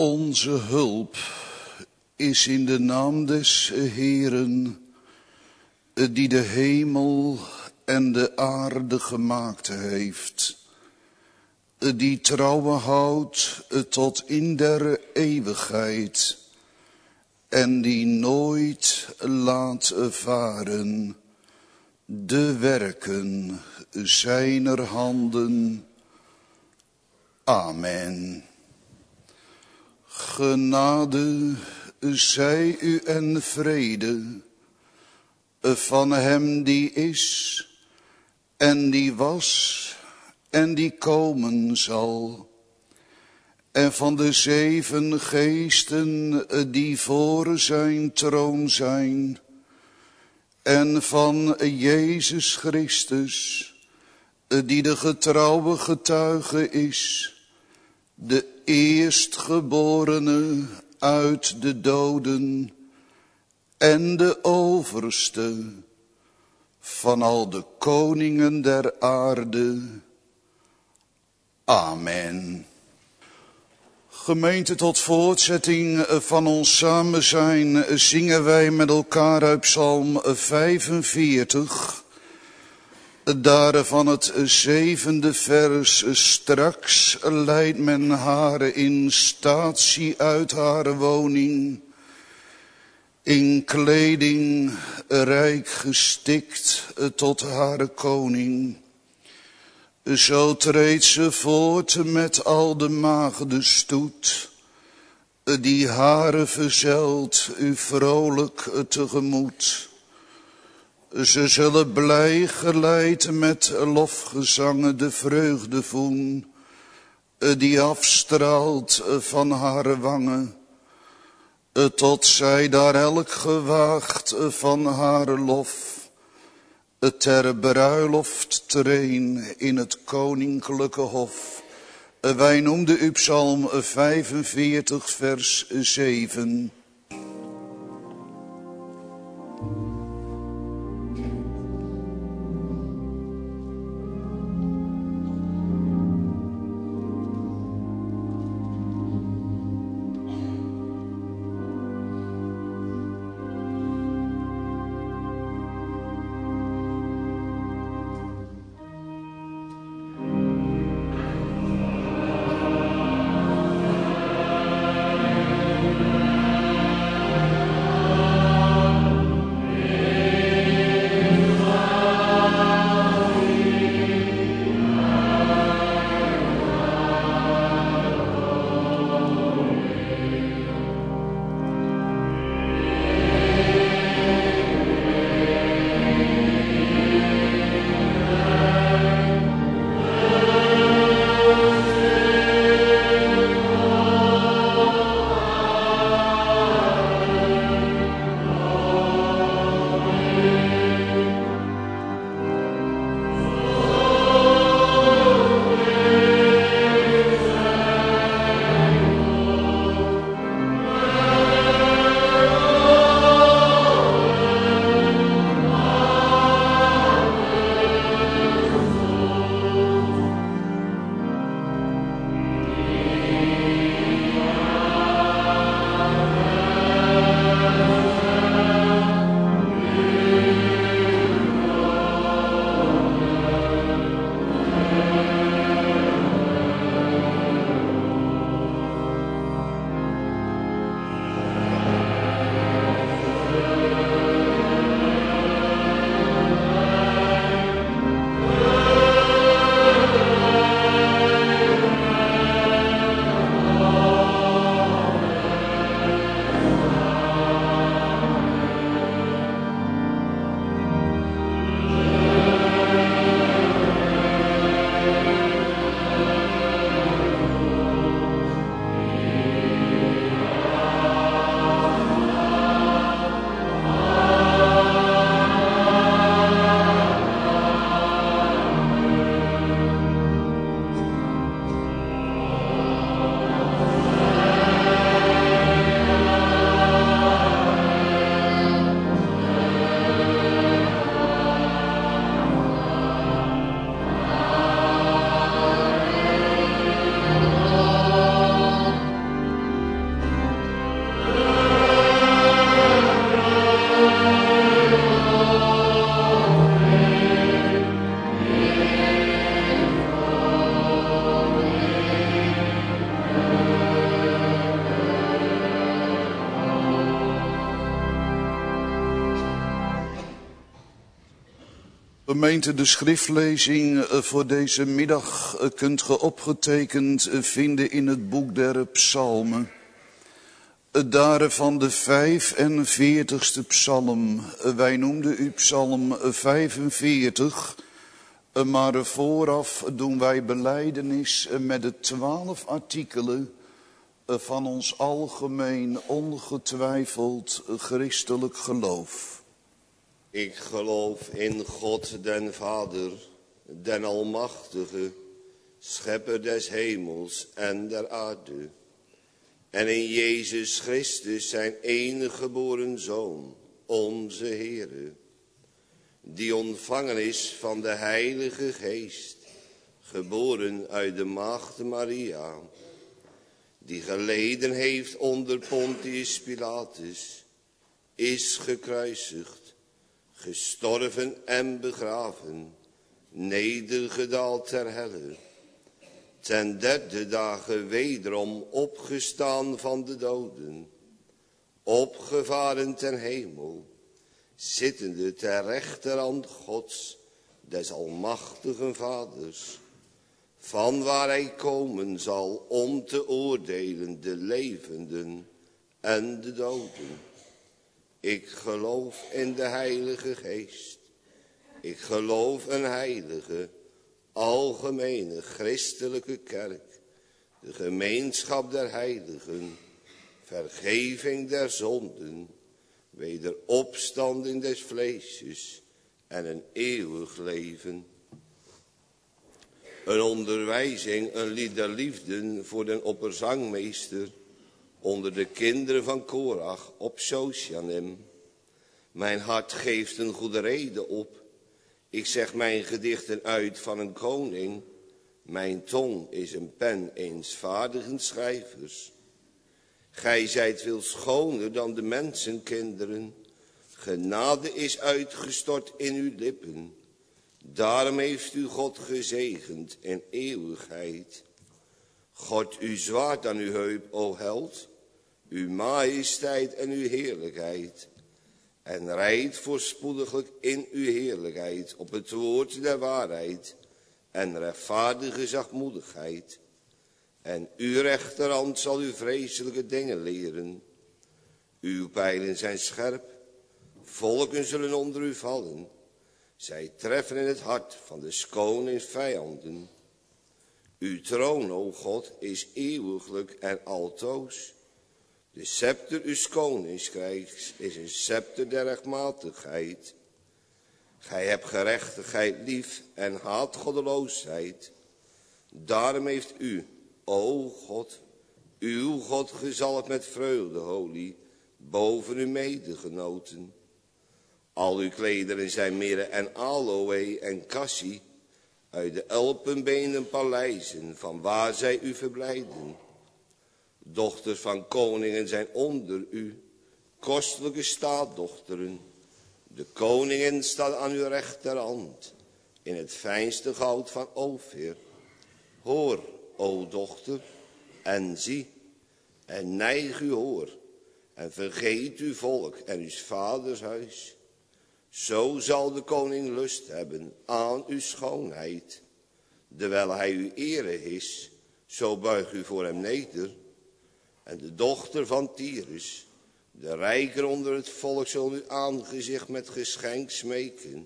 Onze hulp is in de naam des Heeren, die de hemel en de aarde gemaakt heeft, die trouwe houdt tot in der eeuwigheid en die nooit laat varen de werken zijner handen. Amen. Genade zij u en vrede van hem die is en die was en die komen zal, en van de 7 geesten die voor zijn troon zijn, en van Jezus Christus, die de getrouwe getuige is, de eerstgeborene uit de doden en de overste van al de koningen der aarde. Amen. Gemeente, tot voortzetting van ons samen zijn zingen wij met elkaar uit Psalm 45, daarvan het 7e vers. Straks leidt men haar in statie uit haar woning, in kleding rijk gestikt tot haar koning. Zo treedt ze voort met al de maagden stoet, die haren verzelt u vrolijk tegemoet. Ze zullen blij geleid met lofgezangen de vreugdevoen, die afstraalt van haar wangen, tot zij daar elk gewaagd van haar lof ter bruiloft treen in het koninklijke hof. Wij noemden u Psalm 45 vers 7. Gemeente, de schriftlezing voor deze middag kunt ge opgetekend vinden in het boek der Psalmen. Daarvan de 45ste psalm. Wij noemden u psalm 45, maar vooraf doen wij belijdenis met de 12 artikelen van ons algemeen ongetwijfeld christelijk geloof. Ik geloof in God den Vader, den Almachtige, schepper des hemels en der aarde. En in Jezus Christus zijn enige geboren Zoon, onze Heere, die ontvangen is van de Heilige Geest, geboren uit de Maagd Maria, die geleden heeft onder Pontius Pilatus, is gekruisigd, gestorven en begraven, nedergedaald ter helle, ten derde dagen wederom opgestaan van de doden, opgevaren ten hemel, zittende ter rechterhand Gods, des almachtigen Vaders, van waar hij komen zal om te oordelen de levenden en de doden. Ik geloof in de Heilige Geest. Ik geloof een heilige, algemene christelijke kerk, de gemeenschap der heiligen, vergeving der zonden, wederopstanding des vleesjes en een eeuwig leven. Een onderwijzing, een lied der liefde voor den opperzangmeester onder de kinderen van Korach op Socianem. Mijn hart geeft een goede reden op. Ik zeg mijn gedichten uit van een koning. Mijn tong is een pen eens vaardigen schrijvers. Gij zijt veel schoner dan de mensenkinderen. Genade is uitgestort in uw lippen. Daarom heeft u God gezegend in eeuwigheid. God uw zwaard aan uw heup, o held, uw majesteit en uw heerlijkheid. En rijdt voorspoediglijk in uw heerlijkheid op het woord der waarheid en rechtvaardige zachtmoedigheid. En uw rechterhand zal u vreselijke dingen leren. Uw pijlen zijn scherp, volken zullen onder u vallen. Zij treffen in het hart van des konings vijanden. Uw troon, o God, is eeuwiglijk en altoos. De scepter uws koningsrijks is een scepter der rechtmatigheid. Gij hebt gerechtigheid lief en haat goddeloosheid. Daarom heeft u, o God, uw God gezalfd met vreugdeolie boven uw medegenoten. Al uw klederen zijn mirre en aloë en cassie, uit de elpenbenen paleizen, van waar zij u verblijden. Dochters van koningen zijn onder u, kostelijke staatdochteren. De koningin staat aan uw rechterhand, in het fijnste goud van Ofir. Hoor, o dochter, en zie, en neig uw oor, en vergeet uw volk en uw vaders huis. Zo zal de koning lust hebben aan uw schoonheid. Terwijl hij uw ere is, zo buig u voor hem neder. En de dochter van Tyrus, de rijker onder het volk, zal uw aangezicht met geschenk smeken.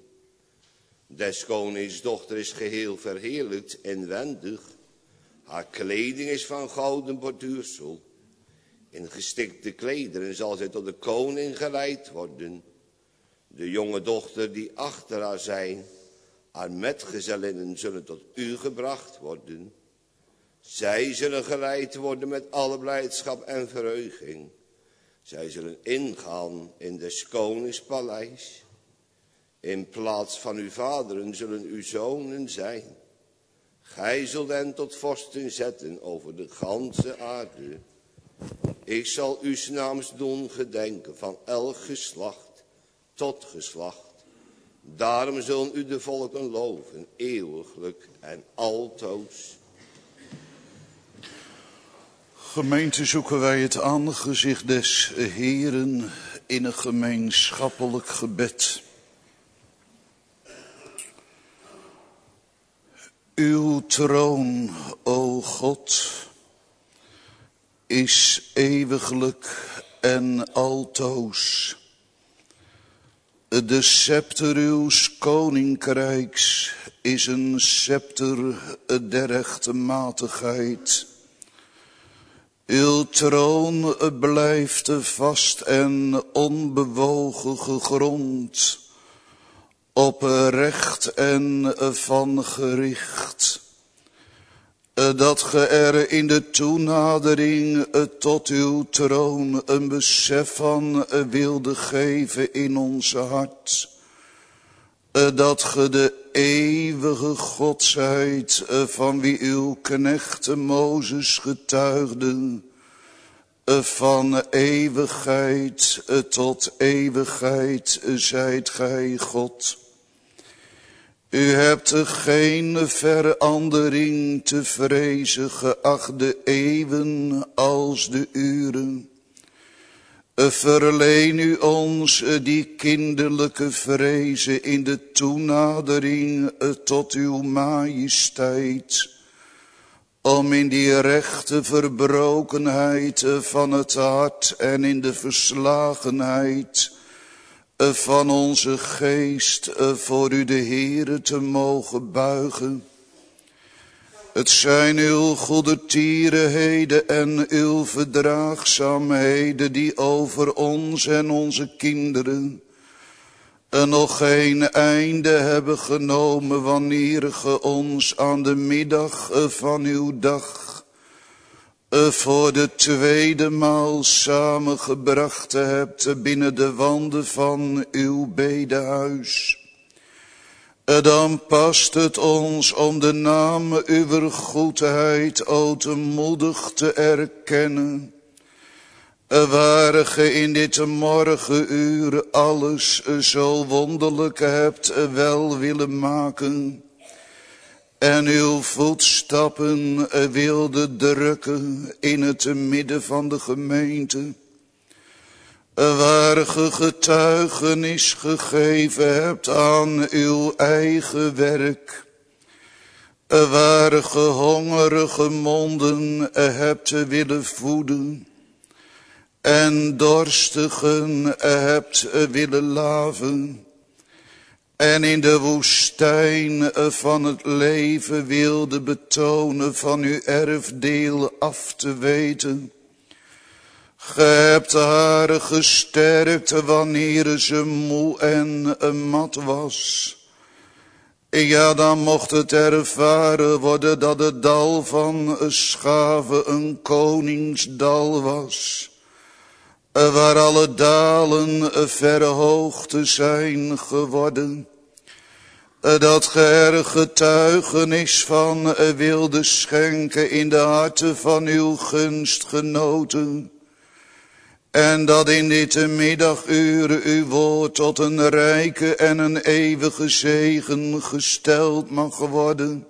Des konings dochter is geheel verheerlijkt inwendig. Haar kleding is van gouden borduursel. In gestikte klederen zal zij tot de koning geleid worden. De jonge dochter die achter haar zijn, haar metgezellinnen zullen tot u gebracht worden. Zij zullen geleid worden met alle blijdschap en verheuging. Zij zullen ingaan in des konings paleis. In plaats van uw vaderen zullen uw zonen zijn. Gij zult hen tot vorsten zetten over de ganse aarde. Ik zal uw naams doen gedenken van elk geslacht tot geslacht. Daarom zullen u de volken loven, eeuwiglijk en altoos. Gemeente, zoeken wij het aangezicht des Heeren in een gemeenschappelijk gebed. Uw troon, o God, is eeuwiglijk en altoos. De scepter uws koninkrijks is een scepter der rechtmatigheid. Uw troon blijft vast en onbewogen gegrond, op recht en van gericht. Dat ge er in de toenadering tot uw troon een besef van wilde geven in onze hart. Dat ge de eeuwige God zijt, van wie uw knecht Mozes getuigde. Van eeuwigheid tot eeuwigheid zijt gij God. U hebt geen verandering te vrezen, geacht de eeuwen als de uren. Verleen u ons die kinderlijke vrezen in de toenadering tot uw majesteit, om in die rechte verbrokenheid van het hart en in de verslagenheid van onze geest voor u de Heere te mogen buigen. Het zijn uw goedertierenheden en uw verdraagzaamheden die over ons en onze kinderen nog geen einde hebben genomen, wanneer ge ons aan de middag van uw dag voor de tweede maal samengebracht hebt binnen de wanden van uw bedehuis. Dan past het ons om de naam uwer goedheid ootmoedig te erkennen, waar ge in dit morgenuur alles zo wonderlijk hebt wel willen maken en uw voetstappen wilde drukken in het midden van de gemeente, waar ge getuigenis gegeven hebt aan uw eigen werk, waar ge hongerige monden hebt willen voeden en dorstigen hebt willen laven, en in de woestijn van het leven wilde betonen van uw erfdeel af te weten. Ge hebt haar gesterkt wanneer ze moe en mat was. Ja, dan mocht het ervaren worden dat het dal van Schave een koningsdal was, waar alle dalen verhoogd zijn geworden. Dat ge er getuigenis van wilde schenken in de harten van uw gunstgenoten. En dat in dit middaguur uw woord tot een rijke en een eeuwige zegen gesteld mag worden.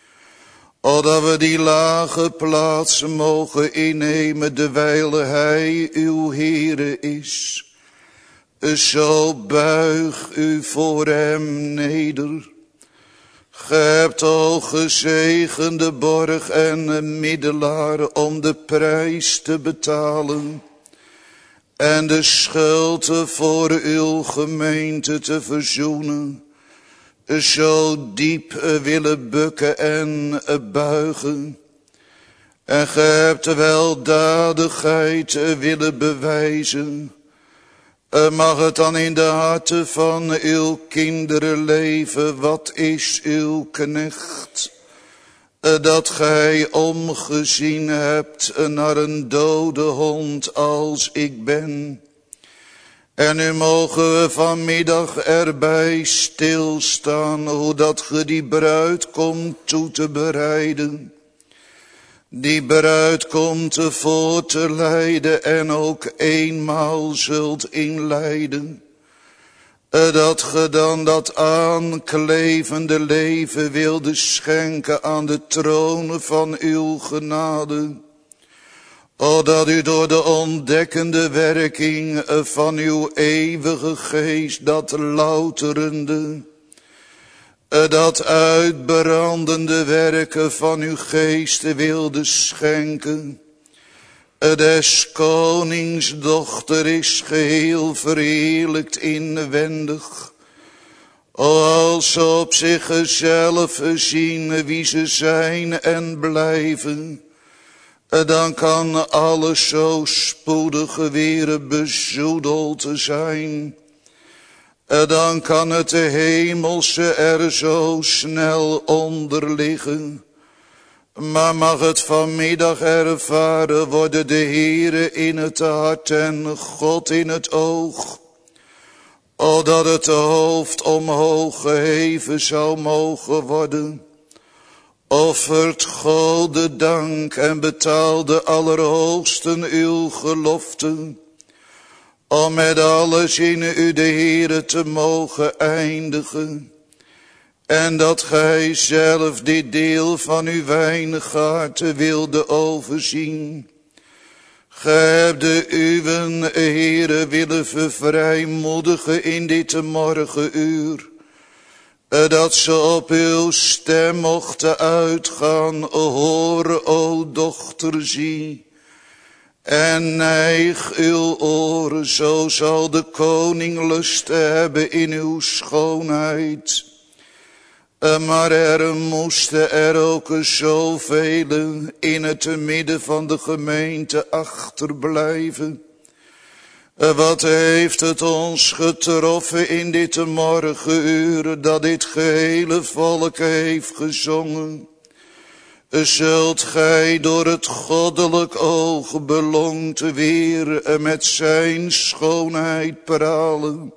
Opdat we die lage plaatsen mogen innemen, dewijl hij uw Heere is. Zo buig u voor hem neder. Ge hebt o gezegende borg en middelaar om de prijs te betalen en de schuld voor uw gemeente te verzoenen. Zo diep willen bukken en buigen. En ge hebt weldadigheid willen bewijzen. Mag het dan in de harten van uw kinderen leven, wat is uw knecht? Dat gij omgezien hebt naar een dode hond als ik ben. En nu mogen we vanmiddag erbij stilstaan, hoe dat ge die bruid komt toe te bereiden. Die bruid komt voor te leiden en ook eenmaal zult inleiden. Dat ge dan dat aanklevende leven wilde schenken aan de troon van uw genade. Dat u door de ontdekkende werking van uw eeuwige geest, dat louterende, dat uitbrandende werken van uw geest wilde schenken. Des konings dochter is geheel verheerlijkt inwendig. Als ze op zichzelf zien wie ze zijn en blijven, dan kan alles zo spoedig weer bezoedeld zijn. Dan kan het hemelse er zo snel onder liggen. Maar mag het vanmiddag ervaren worden, de Heere in het hart en God in het oog. Dat het hoofd omhoog geheven zou mogen worden. Offert God de dank en betaal de Allerhoogsten uw geloften. Om met alles in u de Heere te mogen eindigen. En dat gij zelf dit deel van uw wijngaard wilde overzien. Gij hebt de uwen, Heere, willen vervrijmoedigen in dit morgenuur. Dat ze op uw stem mochten uitgaan, hoor, o dochter, zie. En neig uw oren, zo zal de koning lust hebben in uw schoonheid. Maar er moesten er ook zoveel in het midden van de gemeente achterblijven. Wat heeft het ons getroffen in dit morgenuur, dat dit gehele volk heeft gezongen. Zult gij door het goddelijk oog belongt weer met zijn schoonheid pralen.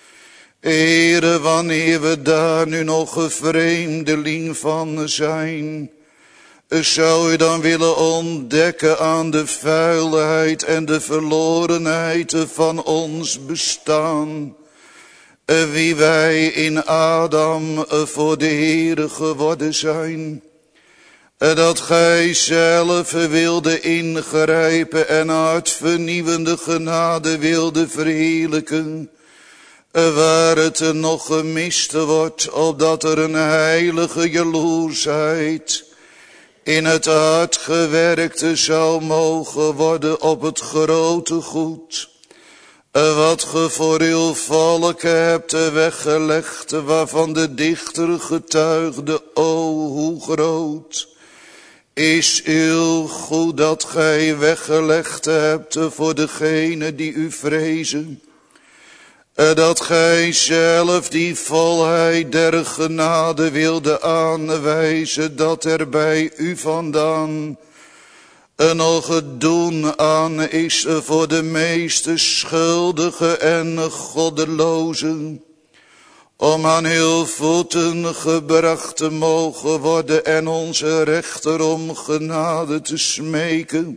Heere, wanneer we daar nu nog een vreemdeling van zijn, zou u dan willen ontdekken aan de vuilheid en de verlorenheid van ons bestaan, wie wij in Adam voor de Heere geworden zijn. Dat gij zelf wilde ingrijpen en hartvernieuwende genade wilde verheerlijken, waar het nog gemist wordt, opdat er een heilige jaloersheid in het hart gewerkt zou mogen worden op het grote goed, wat ge voor uw volk hebt weggelegd, waarvan de dichter getuigde, o hoe groot is uw goed dat gij weggelegd hebt voor degene die u vrezen. Dat gij zelf die volheid der genade wilde aanwijzen, dat er bij u vandaan nog het doen aan is voor de meeste schuldigen en goddelozen, om aan uw voeten gebracht te mogen worden en onze rechter om genade te smeken.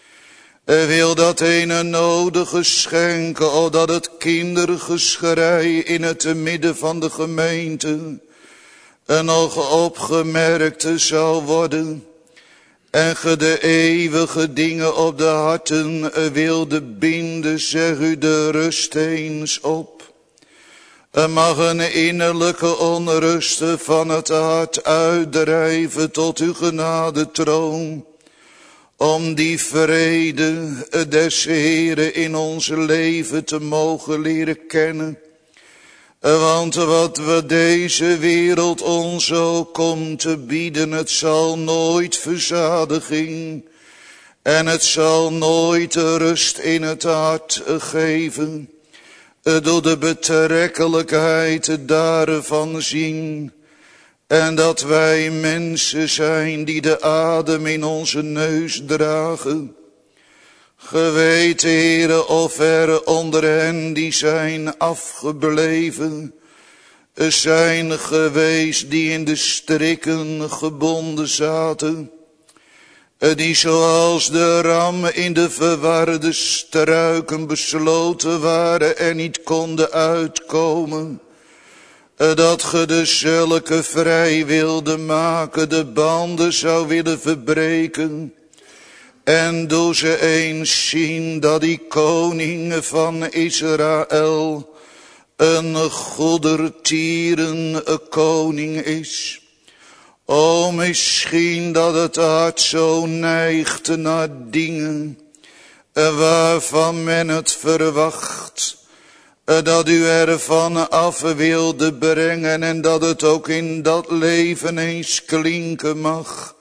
Wil dat ene nodige schenken, opdat het kindergeschrei in het midden van de gemeente nog opgemerkt zou worden, en ge de eeuwige dingen op de harten wilde binden, zeg u de rust eens op. Mag een innerlijke onrust van het hart uitdrijven tot uw genadetroon, om die vrede des Heeren in ons leven te mogen leren kennen. Want wat we deze wereld ons ook komt te bieden, het zal nooit verzadiging en het zal nooit rust in het hart geven. Door de betrekkelijkheid daarvan zien. En dat wij mensen zijn die de adem in onze neus dragen. Ge weet, Heere, of er onder hen die zijn afgebleven, zijn geweest die in de strikken gebonden zaten. Die zoals de ram in de verwarde struiken besloten waren en niet konden uitkomen. Dat ge de zulke vrij wilde maken, de banden zou willen verbreken. En doe ze eens zien dat die koning van Israël een goedertieren koning is. O, misschien dat het hart zo neigt naar dingen waarvan men het verwacht, dat u ervan af wilde brengen en dat het ook in dat leven eens klinken mag.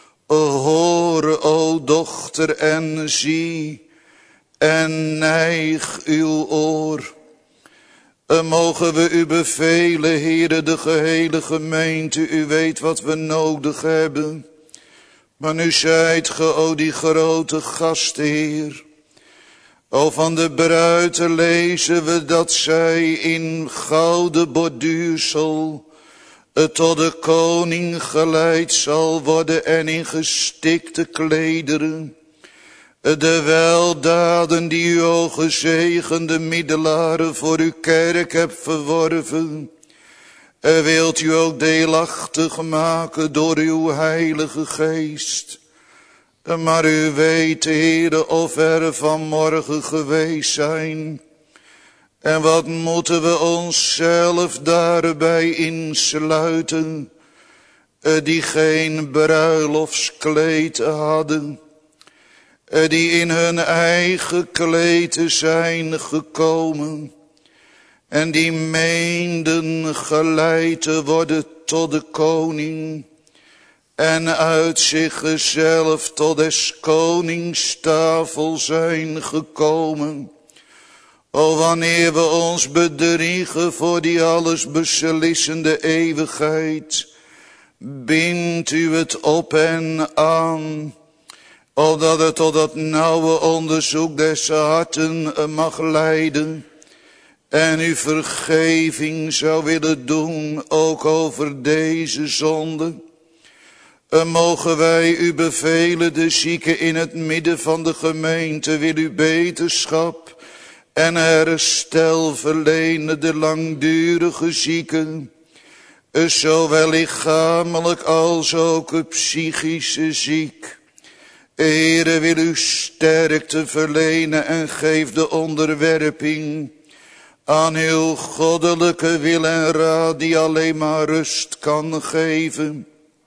Hoor, o dochter, en zie en neig uw oor. Mogen we u bevelen, Heere, de gehele gemeente, u weet wat we nodig hebben. Maar nu zijt ge, o die grote gastheer. O, van de bruid lezen we dat zij in gouden borduursel tot de koning geleid zal worden en in gestikte klederen. De weldaden die u, o gezegende middelaren, voor uw kerk hebt verworven, wilt u ook deelachtig maken door uw heilige geest. Maar u weet, Heere, of er vanmorgen geweest zijn. En wat moeten we onszelf daarbij insluiten, die geen bruiloftskleed hadden, die in hun eigen kleed zijn gekomen en die meenden geleid te worden tot de koning en uit zichzelf tot des konings tafel zijn gekomen. O, wanneer we ons bedriegen voor die alles beslissende eeuwigheid, bindt u het op en aan, opdat het tot dat nauwe onderzoek des harten mag leiden en u vergeving zou willen doen, ook over deze zonde. Mogen wij u bevelen, de zieken in het midden van de gemeente, wil u beterschap en herstel verlenen, de langdurige zieken, zowel lichamelijk als ook psychische ziek. Heere, wil u sterkte verlenen en geef de onderwerping aan uw goddelijke wil en raad die alleen maar rust kan geven.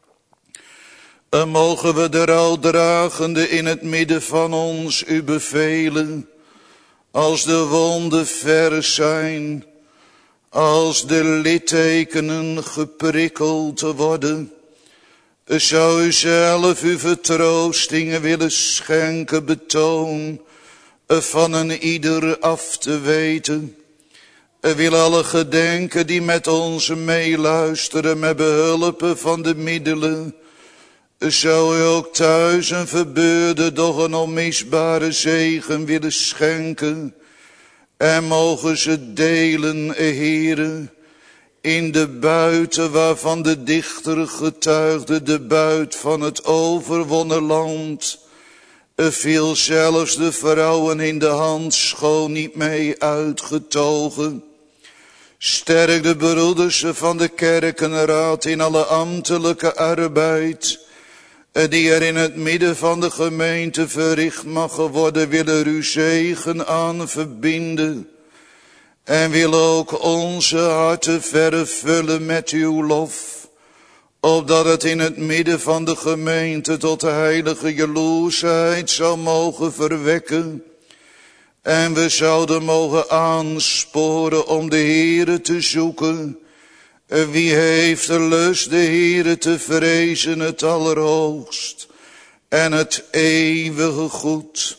Mogen we de rouwdragende in het midden van ons u bevelen, als de wonden vers zijn, als de littekenen geprikkeld worden. Zou u zelf uw vertroostingen willen schenken, betoon van een ieder af te weten. Wil alle gedenken die met ons meeluisteren met behulp van de middelen, zou u ook thuis een verbeurde, doch een onmisbare zegen willen schenken. En mogen ze delen, Heere, in de buiten waarvan de dichter getuigde, de buit van het overwonnen land. Viel zelfs de vrouwen in de hand, schoon niet mee uitgetogen. Sterk de broeders van de kerkenraad in alle ambtelijke arbeid, die er in het midden van de gemeente verricht mag worden, wil er uw zegen aan verbinden. En wil ook onze harten vervullen met uw lof, opdat het in het midden van de gemeente tot de heilige jaloersheid zou mogen verwekken. En we zouden mogen aansporen om de Heere te zoeken. Wie heeft de lust de Heere te vrezen, het allerhoogst en het eeuwige goed.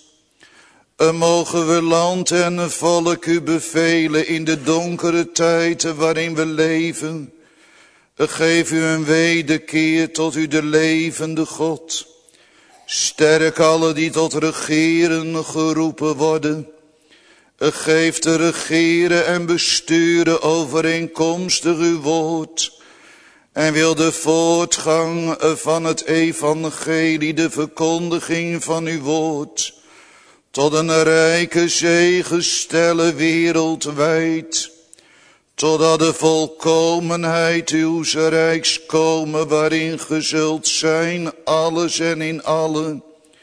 Mogen we land en volk u bevelen in de donkere tijden waarin we leven. Geef u een wederkeer tot u de levende God. Sterk alle die tot regeren geroepen worden. Geef te regeren en besturen overeenkomstig uw woord. En wil de voortgang van het evangelie, de verkondiging van uw woord, tot een rijke zegen stellen wereldwijd, totdat de volkomenheid uws rijks komen, waarin ge zult zijn, alles en in allen.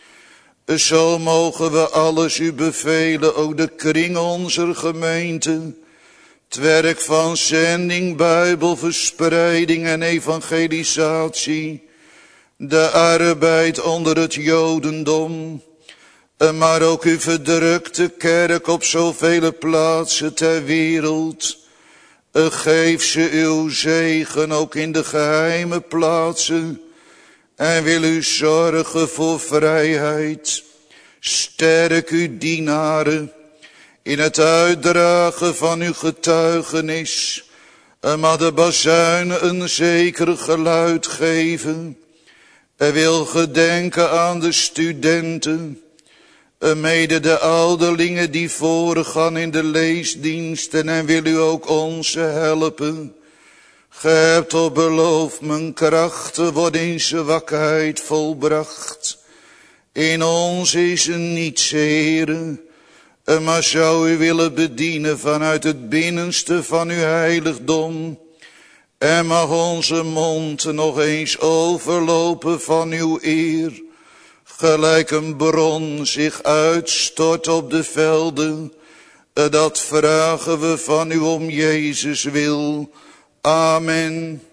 Zo mogen we alles u bevelen, ook de kring onze gemeente, Het werk van zending, bijbelverspreiding en evangelisatie. De arbeid onder het Jodendom. Maar ook uw verdrukte kerk op zoveel plaatsen ter wereld. Geef ze uw zegen ook in de geheime plaatsen. En wil u zorgen voor vrijheid. Sterk uw dienaren in het uitdragen van uw getuigenis. Maar de bazuin een zeker geluid geven. Wil gedenken aan de studenten. Mede de ouderlingen die voorgaan in de leesdiensten. En wil u ook ons helpen. Ge hebt op beloofd, mijn krachten worden in zwakheid volbracht. In ons is niets, Heere, maar zou u willen bedienen vanuit het binnenste van uw heiligdom. En mag onze mond nog eens overlopen van uw eer. Gelijk een bron zich uitstort op de velden. Dat vragen we van u om Jezus wil. Amen.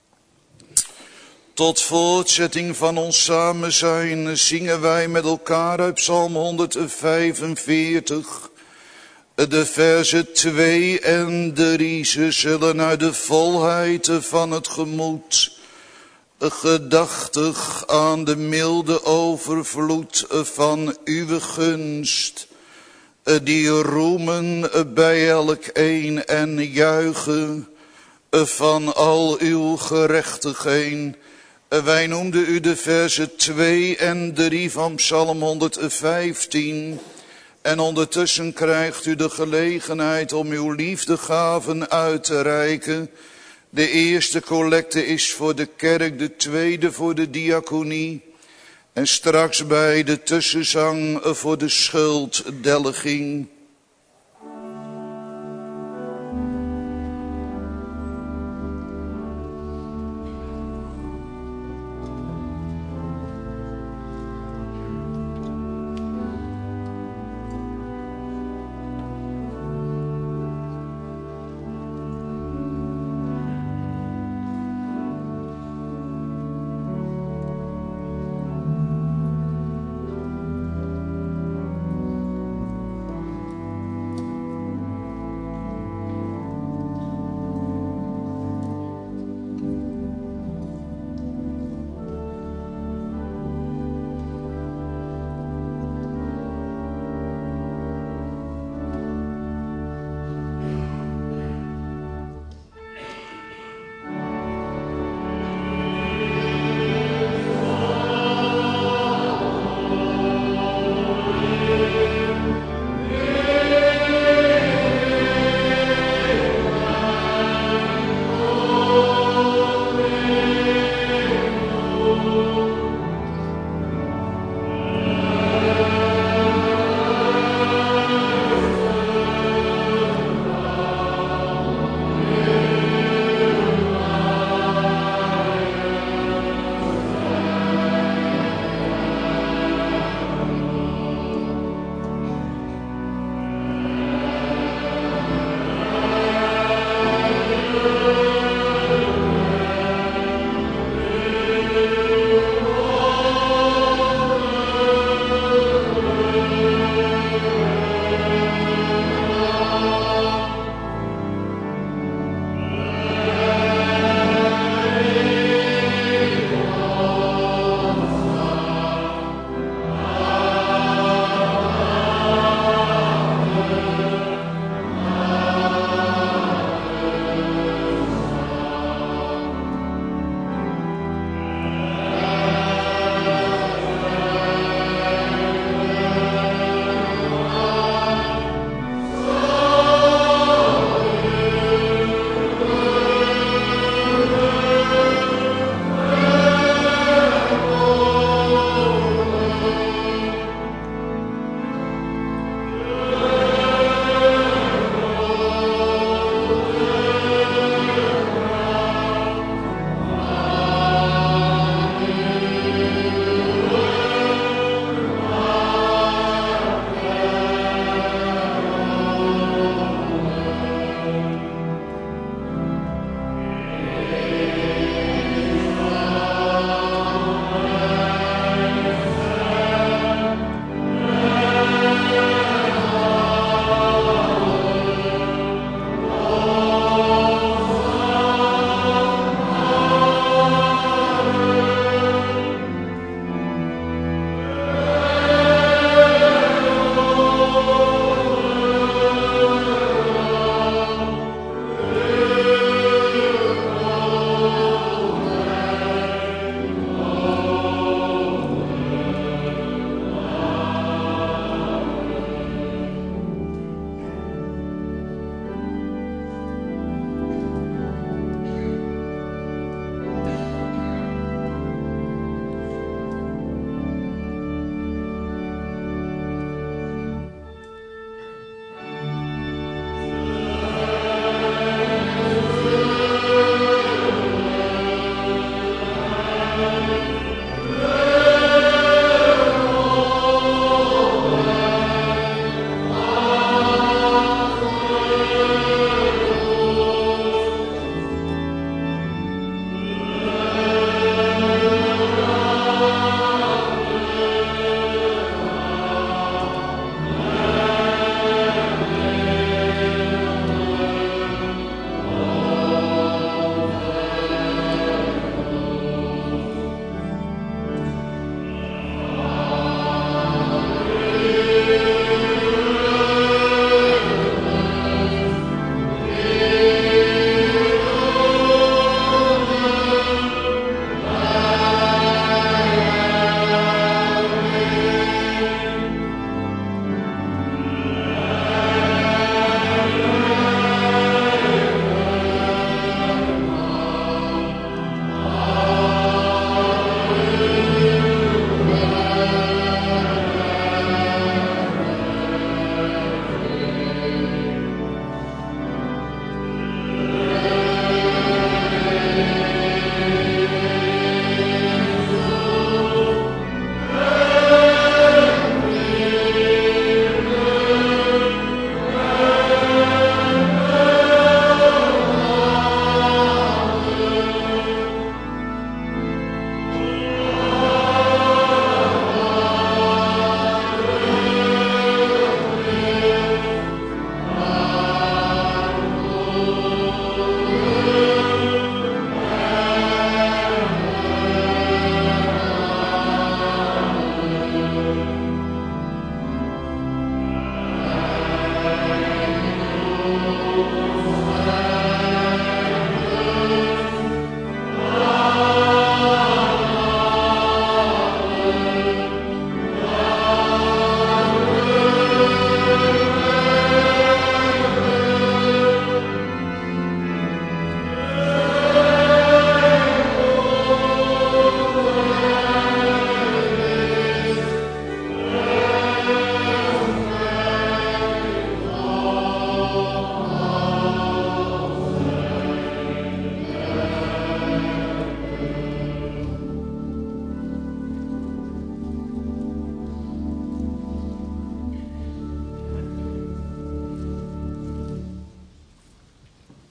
Tot voortzetting van ons samen zijn zingen wij met elkaar uit Psalm 145. De versen 2 en 3, ze zullen uit de volheid van het gemoed, gedachtig aan de milde overvloed van uw gunst, die roemen bij elk een en juichen van al uw gerechtigheden. Wij noemden u de versen 2 en 3 van Psalm 115. En ondertussen krijgt u de gelegenheid om uw liefdegaven uit te reiken. De eerste collecte is voor de kerk, de tweede voor de diaconie. En straks bij de tussenzang voor de schulddelging.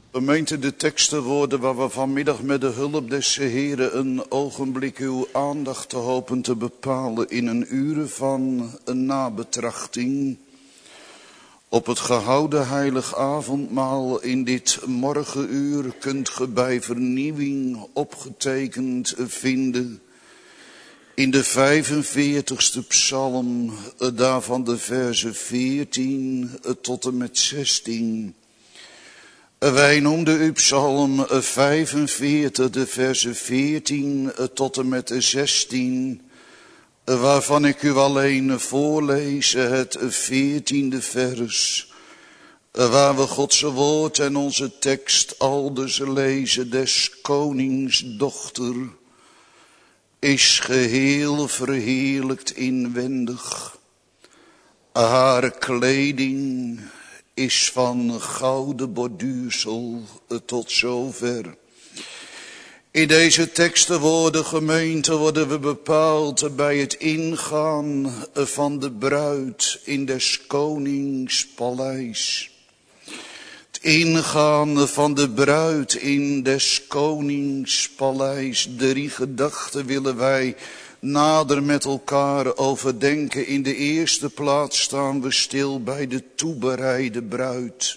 Gemeente, de tekstenwoorden waar we vanmiddag met de hulp des Heren een ogenblik uw aandacht te hopen te bepalen in een uren van een nabetrachting op het gehouden heilig avondmaal in dit morgenuur kunt ge bij vernieuwing opgetekend vinden in de 45ste psalm, daarvan de versen 14 tot en met 16. Wij noemden u psalm 45, de versen 14 tot en met 16, waarvan ik u alleen voorlees het 14e vers, waar we Gods woord en onze tekst aldus lezen: des konings dochter is geheel verheerlijkt inwendig, haar kleding is van gouden borduursel tot zover. In deze tekstenwoorden, gemeente, worden we bepaald bij het ingaan van de bruid in des konings paleis. Het ingaan van de bruid in des konings paleis. 3 gedachten willen wij nader met elkaar overdenken. In de eerste plaats staan we stil bij de toebereide bruid.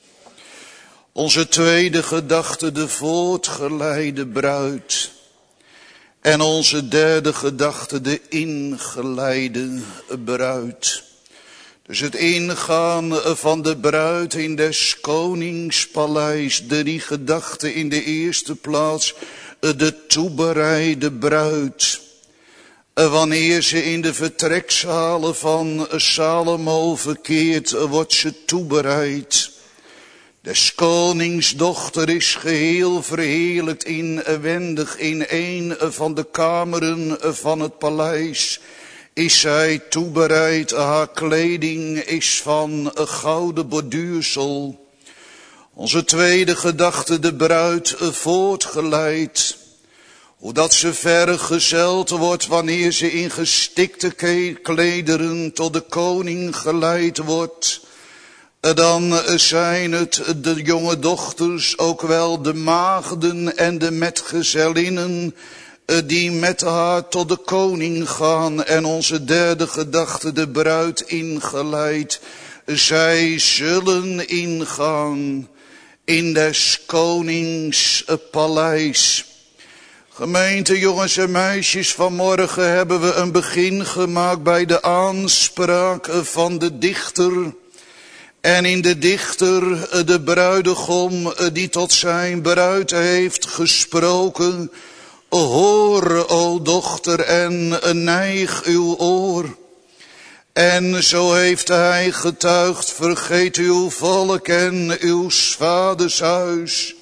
Onze tweede gedachte, de voortgeleide bruid. En onze derde gedachte, de ingeleide bruid. Dus het ingaan van de bruid in des konings paleis. 3 gedachten. In de eerste plaats de toebereide bruid. Wanneer ze in de vertrekzalen van Salomo verkeert, wordt ze toebereid. Des konings dochter is geheel verheerlijkt inwendig in een van de kameren van het paleis. Is zij toebereid, haar kleding is van gouden borduursel. Onze tweede gedachte, de bruid voortgeleid. Hoe dat ze vergezeld wordt wanneer ze in gestikte klederen tot de koning geleid wordt. Dan zijn het de jonge dochters, ook wel de maagden en de metgezellinnen, die met haar tot de koning gaan. En onze derde gedachte, de bruid ingeleid. Zij zullen ingaan in des konings paleis. Gemeente, jongens en meisjes, vanmorgen hebben we een begin gemaakt bij de aanspraak van de dichter. En in de dichter, de bruidegom die tot zijn bruid heeft gesproken: hoor, o dochter, en neig uw oor. En zo heeft hij getuigd: vergeet uw volk en uw vaders huis.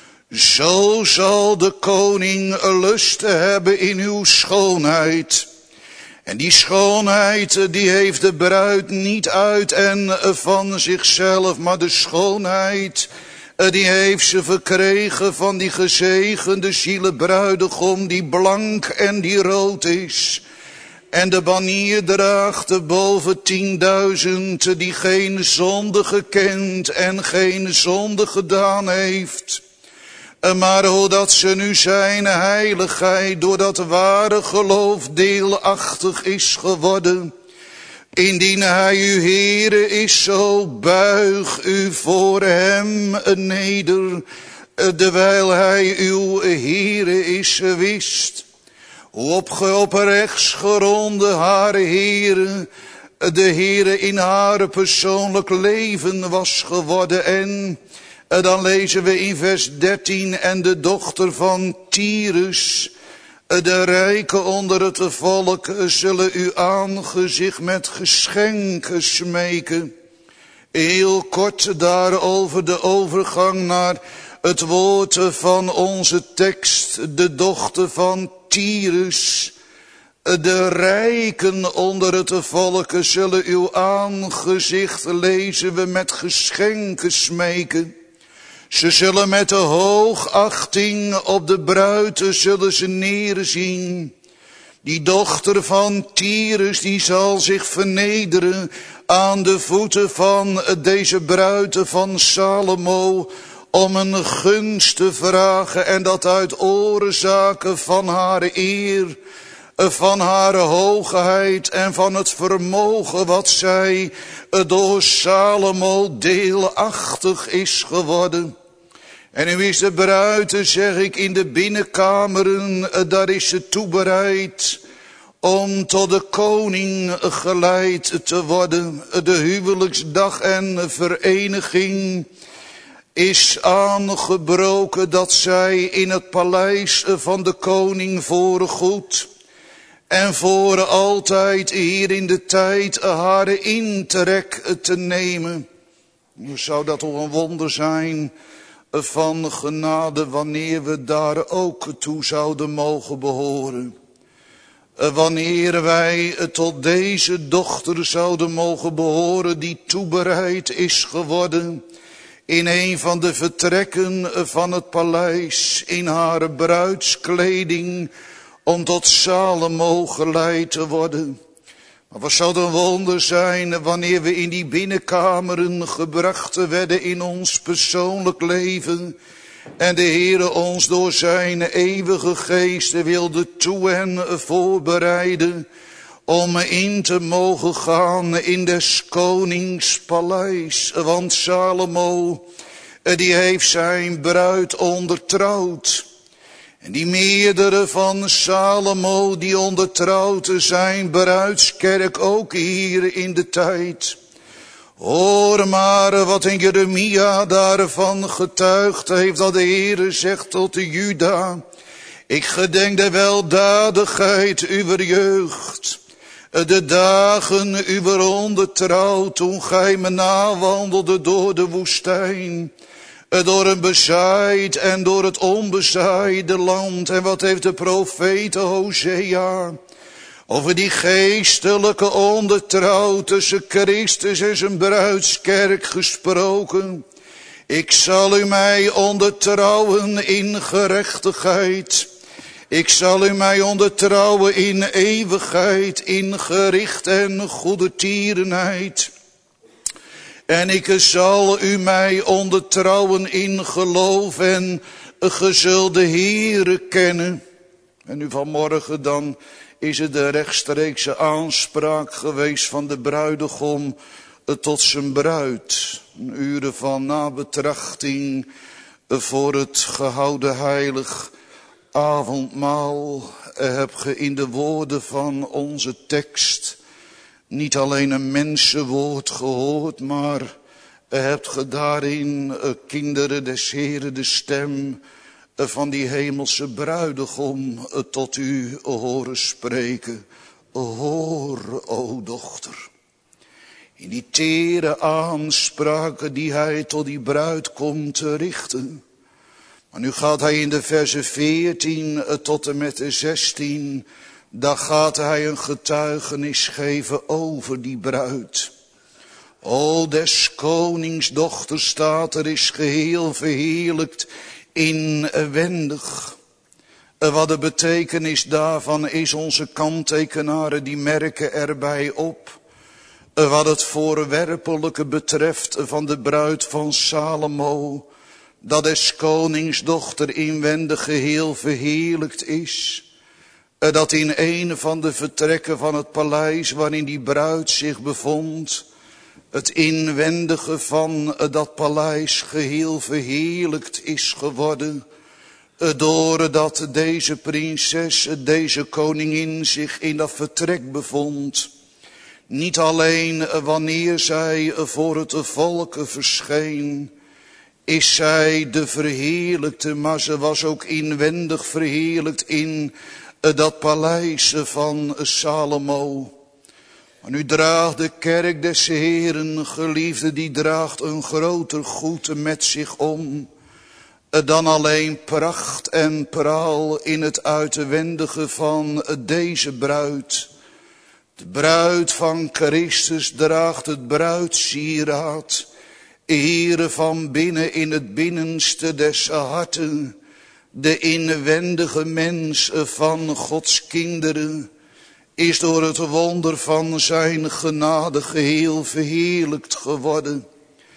Zo zal de koning lust hebben in uw schoonheid. En die schoonheid, die heeft de bruid niet uit en van zichzelf, maar de schoonheid, die heeft ze verkregen van die gezegende zielenbruidegom, die blank en die rood is. En de banier draagt boven 10.000, die geen zonde gekend en geen zonde gedaan heeft. Maar hoe dat ze nu zijn heiligheid door dat ware geloof deelachtig is geworden. Indien hij uw Heere is, zo buig u voor hem neder, dewijl hij uw Heere is wist. Hoe op rechts geronde haar Heere, de Heere in haar persoonlijk leven was geworden. En dan lezen we in vers 13: en de dochter van Tyrus, de rijken onder het volk, zullen uw aangezicht met geschenken smeken. Heel kort daarover de overgang naar het woord van onze tekst. De dochter van Tyrus, de rijken onder het volk, zullen uw aangezicht, lezen we, met geschenken smeken. Ze zullen met de hoogachting op de bruid zullen ze neerzien. Die dochter van Tyrus, die zal zich vernederen aan de voeten van deze bruid van Salomo, om een gunst te vragen en dat uit oorzaken van haar eer, van haar hoogheid en van het vermogen wat zij door Salomo deelachtig is geworden. En nu is de bruid, zeg ik, in de binnenkameren, daar is ze toebereid om tot de koning geleid te worden. De huwelijksdag en vereniging is aangebroken dat zij in het paleis van de koning voorgoed en voor altijd hier in de tijd haar intrek te nemen. Zou dat toch een wonder zijn van genade wanneer we daar ook toe zouden mogen behoren. Wanneer wij tot deze dochter zouden mogen behoren die toebereid is geworden in een van de vertrekken van het paleis, in haar bruidskleding, om tot Salomo geleid te worden. Maar wat zou een wonder zijn wanneer we in die binnenkameren gebracht werden in ons persoonlijk leven en de Heere ons door zijn eeuwige geest wilde toe en voorbereiden om in te mogen gaan in des konings paleis. Want Salomo, die heeft zijn bruid ondertrouwd. En die meerdere van Salomo die ondertrouwd zijn bruidskerk ook hier in de tijd. Hoor maar wat in Jeremia daarvan getuigd heeft, dat de Heere zegt tot de Juda: ik gedenk de weldadigheid uwer jeugd, de dagen uwer ondertrouw, toen gij me nawandelde door de woestijn, door een bezaaid en door het onbezaaide land. En wat heeft de profeet Hosea over die geestelijke ondertrouw tussen Christus en zijn bruidskerk gesproken? Ik zal u mij ondertrouwen in gerechtigheid. Ik zal u mij ondertrouwen in eeuwigheid, in gericht en goedertierenheid. En ik zal u mij ondertrouwen in geloof en ge zult de Heere kennen. En nu vanmorgen dan is het de rechtstreekse aanspraak geweest van de bruidegom tot zijn bruid. Een uren van nabetrachting voor het gehouden heilig avondmaal heb ge in de woorden van onze tekst niet alleen een mensenwoord gehoord, maar hebt ge daarin, kinderen des Heren, de stem van die hemelse bruidegom tot u horen spreken. Hoor, o dochter. In die tere aanspraken die hij tot die bruid komt te richten. Maar nu gaat hij in de versen 14 tot en met de 16... daar gaat hij een getuigenis geven over die bruid. O, des konings dochter staat er, is geheel verheerlijkt inwendig. Wat de betekenis daarvan is, onze kanttekenaren die merken erbij op. Wat het voorwerpelijke betreft van de bruid van Salomo, dat des konings dochter inwendig geheel verheerlijkt is. Dat in een van de vertrekken van het paleis waarin die bruid zich bevond, het inwendige van dat paleis geheel verheerlijkt is geworden, doordat deze prinses, deze koningin zich in dat vertrek bevond. Niet alleen wanneer zij voor het volk verscheen, is zij de verheerlijkte, maar ze was ook inwendig verheerlijkt in dat paleis van Salomo. Maar nu draagt de kerk des Heren, geliefde, die draagt een groter goed met zich om dan alleen pracht en praal in het uitwendige van deze bruid. De bruid van Christus draagt het bruidssieraad, Heere van binnen in het binnenste des harten. De inwendige mens van Gods kinderen is door het wonder van zijn genade geheel verheerlijkt geworden.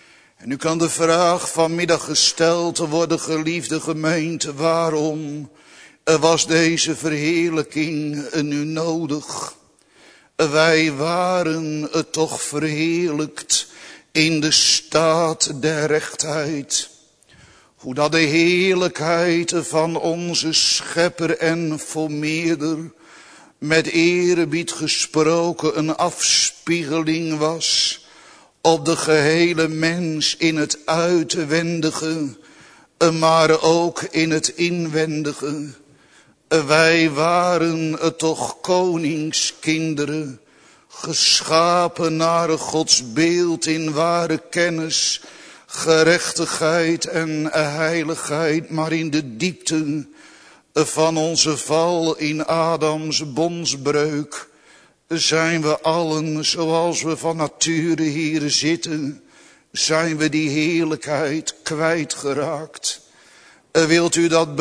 En nu kan de vraag vanmiddag gesteld worden, geliefde gemeente, waarom was deze verheerlijking nu nodig? Wij waren toch verheerlijkt in de staat der rechtheid. Hoe dat de heerlijkheid van onze schepper en vermeerder, met eerbied gesproken, een afspiegeling was op de gehele mens in het uitwendige, maar ook in het inwendige. Wij waren toch koningskinderen, geschapen naar Gods beeld in ware kennis, gerechtigheid en heiligheid, maar in de diepte van onze val in Adams bondsbreuk zijn we allen, zoals we van nature hier zitten, zijn we die heerlijkheid kwijtgeraakt. Wilt u dat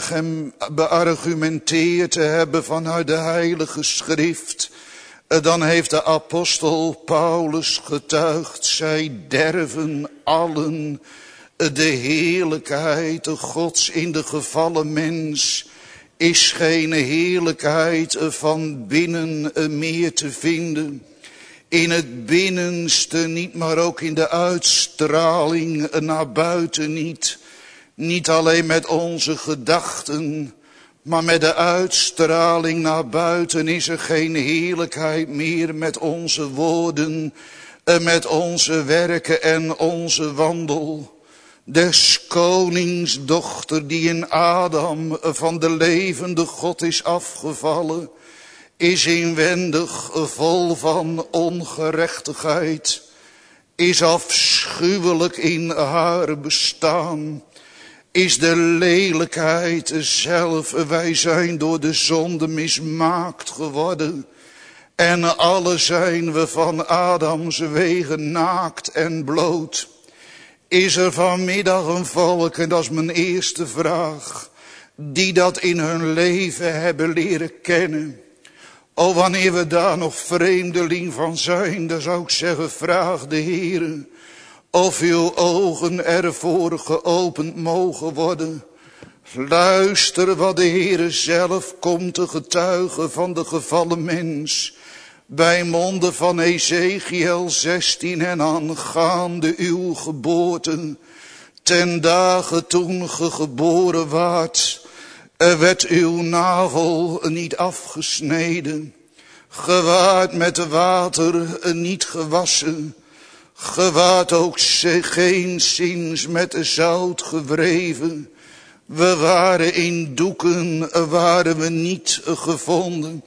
beargumenteerd hebben vanuit de Heilige Schrift? Dan heeft de apostel Paulus getuigd, zij derven allen de heerlijkheid Gods. In de gevallen mens is geen heerlijkheid van binnen meer te vinden. In het binnenste niet, maar ook in de uitstraling naar buiten niet. Niet alleen met onze gedachten, maar met de uitstraling naar buiten is er geen heerlijkheid meer met onze woorden, met onze werken en onze wandel. Des konings dochter die in Adam van de levende God is afgevallen, is inwendig vol van ongerechtigheid, is afschuwelijk in haar bestaan. Is de lelijkheid zelf, wij zijn door de zonde mismaakt geworden. En alle zijn we van Adams wegen naakt en bloot. Is er vanmiddag een volk, en dat is mijn eerste vraag, die dat in hun leven hebben leren kennen? O, wanneer we daar nog vreemdeling van zijn, dan zou ik zeggen, vraag de Heere of uw ogen ervoor geopend mogen worden. Luister wat de Heere zelf komt te getuigen van de gevallen mens. Bij monden van Ezekiel 16 en aangaande uw geboorte. Ten dagen toen ge geboren waart, werd uw navel niet afgesneden. Ge waart met water niet gewassen. Ge waart ook geenszins met zout gewreven. We waren in doeken, waren we niet gevonden.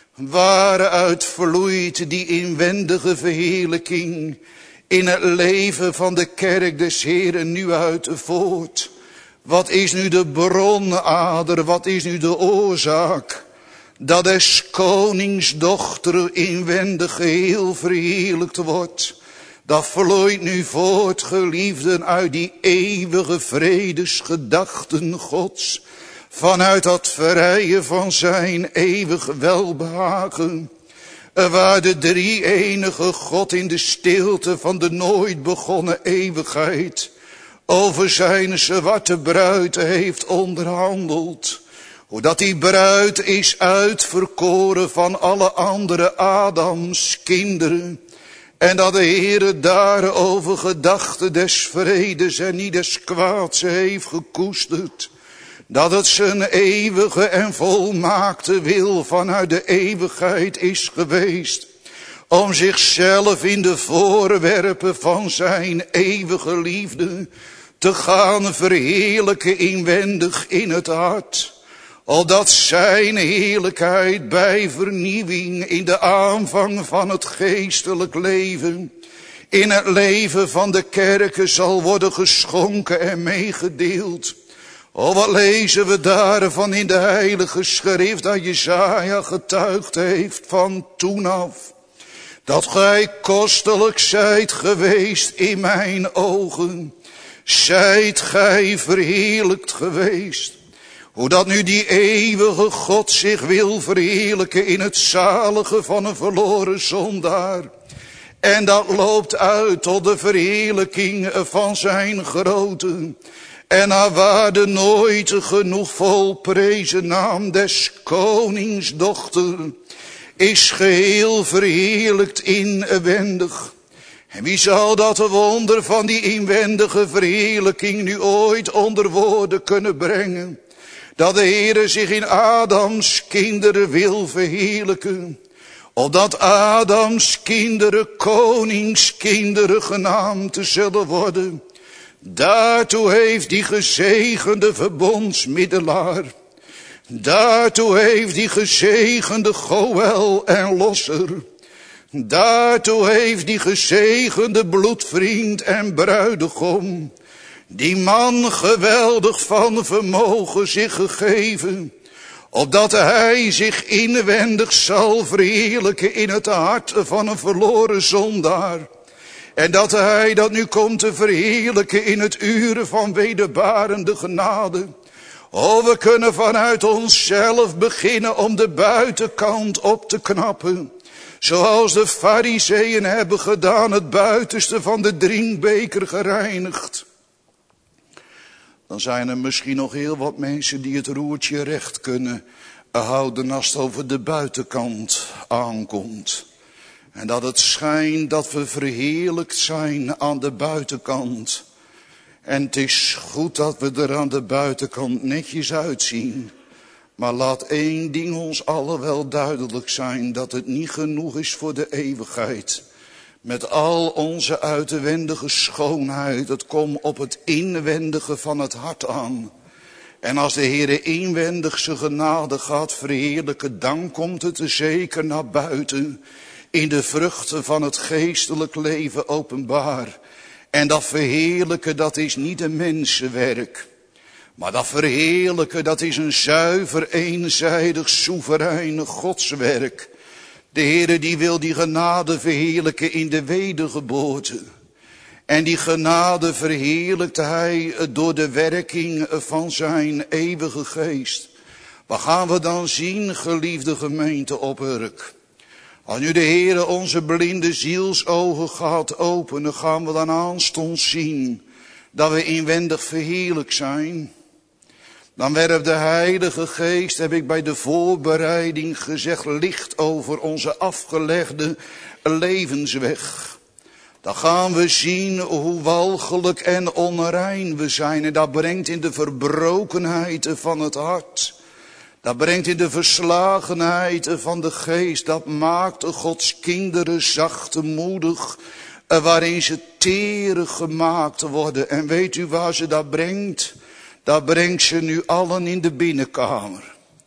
Waren uitvloeit die inwendige verheerlijking in het leven van de kerk des Heeren nu uit voort. Wat is nu de bronader, wat is nu de oorzaak? Dat des konings dochter inwendig geheel verheerlijkt wordt. Dat vloeit nu voort, geliefden, uit die eeuwige vredesgedachten Gods. Vanuit dat vrije van zijn eeuwig welbehagen. Waar de drie-enige God in de stilte van de nooit begonnen eeuwigheid over zijn zwarte bruid heeft onderhandeld. Hoe dat die bruid is uitverkoren van alle andere Adams kinderen. En dat de Heere daarover gedachte des vredes en niet des kwaads heeft gekoesterd. Dat het zijn eeuwige en volmaakte wil vanuit de eeuwigheid is geweest. Om zichzelf in de voorwerpen van zijn eeuwige liefde te gaan verheerlijken inwendig in het hart. Opdat zijn heerlijkheid bij vernieuwing in de aanvang van het geestelijk leven, in het leven van de kerken zal worden geschonken en meegedeeld. O, wat lezen we daarvan in de Heilige Schrift, dat Jesaja getuigd heeft van toen af. Dat gij kostelijk zijt geweest in mijn ogen, zijt gij verheerlijkt geweest. Hoe dat nu die eeuwige God zich wil verheerlijken in het zalige van een verloren zondaar. En dat loopt uit tot de verheerlijking van zijn grootte. En haar waarde nooit genoeg volprezen naam des koningsdochter is geheel verheerlijkt inwendig. En wie zal dat wonder van die inwendige verheerlijking nu ooit onder woorden kunnen brengen? Dat de Heere zich in Adams kinderen wil verheerlijken. Opdat Adams kinderen koningskinderen genaamd zullen worden. Daartoe heeft die gezegende verbondsmiddelaar. Daartoe heeft die gezegende Goël en losser. Daartoe heeft die gezegende bloedvriend en bruidegom. Die man geweldig van vermogen zich gegeven. Opdat hij zich inwendig zal verheerlijken in het hart van een verloren zondaar. En dat hij dat nu komt te verheerlijken in het uren van wederbarende genade. Oh, we kunnen vanuit onszelf beginnen om de buitenkant op te knappen. Zoals de Farizeeën hebben gedaan, het buitenste van de drinkbeker gereinigd. Dan zijn er misschien nog heel wat mensen die het roertje recht kunnen houden als het over de buitenkant aankomt. En dat het schijnt dat we verheerlijkt zijn aan de buitenkant. En het is goed dat we er aan de buitenkant netjes uitzien. Maar laat één ding ons allen wel duidelijk zijn, dat het niet genoeg is voor de eeuwigheid. Met al onze uitwendige schoonheid, het komt op het inwendige van het hart aan. En als de Heere inwendig zijn genade gaat verheerlijken, dan komt het er zeker naar buiten. In de vruchten van het geestelijk leven openbaar. En dat verheerlijken, dat is niet een mensenwerk. Maar dat verheerlijken, dat is een zuiver, eenzijdig, soevereine godswerk. De Heere die wil die genade verheerlijken in de wedergeboorte. En die genade verheerlijkt hij door de werking van zijn eeuwige geest. Wat gaan we dan zien, geliefde gemeente op Urk? Als nu de Heere onze blinde zielsogen gaat openen, gaan we dan aanstonds zien dat we inwendig verheerlijk zijn. Dan werpt de Heilige Geest, heb ik bij de voorbereiding gezegd, licht over onze afgelegde levensweg. Dan gaan we zien hoe walgelijk en onrein we zijn. En dat brengt in de verbrokenheid van het hart. Dat brengt in de verslagenheid van de geest. Dat maakt Gods kinderen zachtmoedig, waarin ze terig gemaakt worden. En weet u waar ze dat brengt? Dat brengt ze nu allen in de binnenkamer.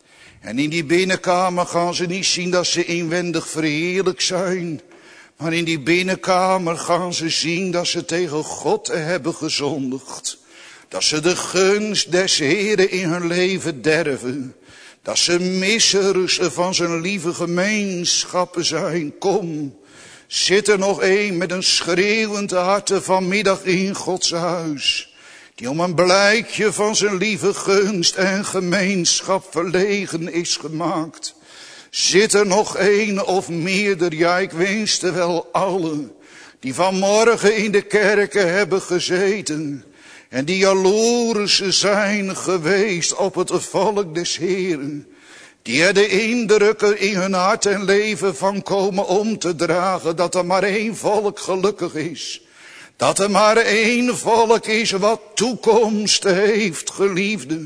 En in die binnenkamer gaan ze niet zien dat ze inwendig verheerlijk zijn. Maar in die binnenkamer gaan ze zien dat ze tegen God hebben gezondigd. Dat ze de gunst des Heeren in hun leven derven. Dat ze missers van zijn lieve gemeenschappen zijn. Kom, zit er nog één met een schreeuwend hart vanmiddag in Gods huis. Die om een blijkje van zijn lieve gunst en gemeenschap verlegen is gemaakt. Zit er nog één of meerder, ja ik wenste wel allen, die vanmorgen in de kerken hebben gezeten. En die jaloers zijn geweest op het volk des Heeren. Die er de indrukken in hun hart en leven van komen om te dragen dat er maar één volk gelukkig is. Dat er maar één volk is wat toekomst heeft, geliefde.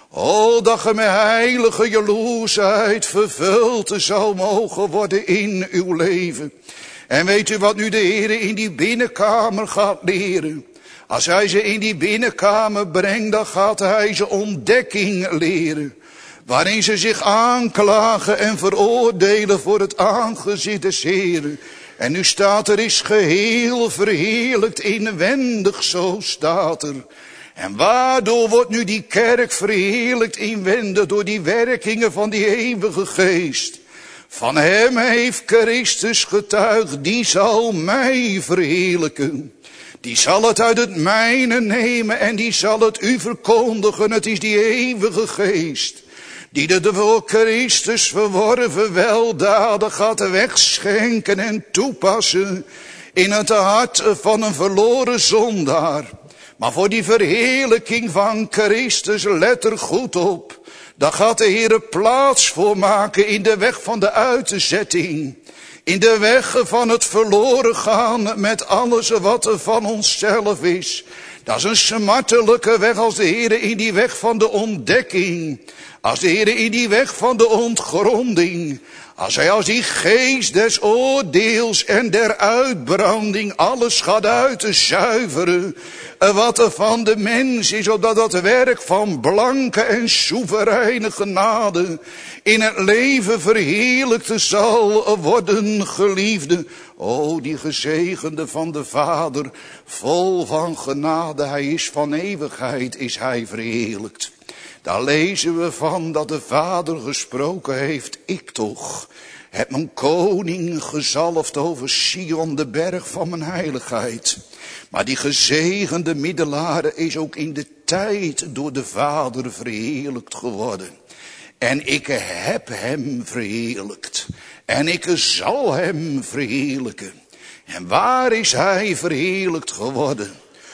O, dat je met heilige jaloersheid vervuld zou mogen worden in uw leven. En weet u wat nu de Heer in die binnenkamer gaat leren? Als hij ze in die binnenkamer brengt, dan gaat hij ze ontdekking leren. Waarin ze zich aanklagen en veroordelen voor het aangezicht des Heeren. En nu staat er, is geheel verheerlijkt inwendig, zo staat er. En waardoor wordt nu die kerk verheerlijkt inwendig? Door die werkingen van die eeuwige geest. Van hem heeft Christus getuigd, die zal mij verheerlijken. Die zal het uit het mijne nemen en die zal het u verkondigen. Het is die eeuwige geest. Die de door Christus verworven weldaden gaat wegschenken en toepassen in het hart van een verloren zondaar. Maar voor die verheerlijking van Christus, let er goed op. Daar gaat de Heer plaats voor maken in de weg van de uitzetting. In de weg van het verloren gaan met alles wat er van onszelf is. Dat is een smartelijke weg als de Heer in die weg van de ontdekking. Als de Heer in die weg van de ontgronding. Als hij als die geest des oordeels en der uitbranding alles gaat uitzuiveren. Wat er van de mens is, opdat dat werk van blanke en soevereine genade in het leven verheerlijkt zal worden, geliefde. O, die gezegende van de Vader, vol van genade, hij is van eeuwigheid, is hij verheerlijkt. Daar lezen we van dat de Vader gesproken heeft, ik toch heb mijn koning gezalfd over Sion, de berg van mijn heiligheid. Maar die gezegende middelaar is ook in de tijd door de Vader verheerlijkt geworden. En ik heb hem verheerlijkt. En ik zal hem verheerlijken. En waar is hij verheerlijkt geworden?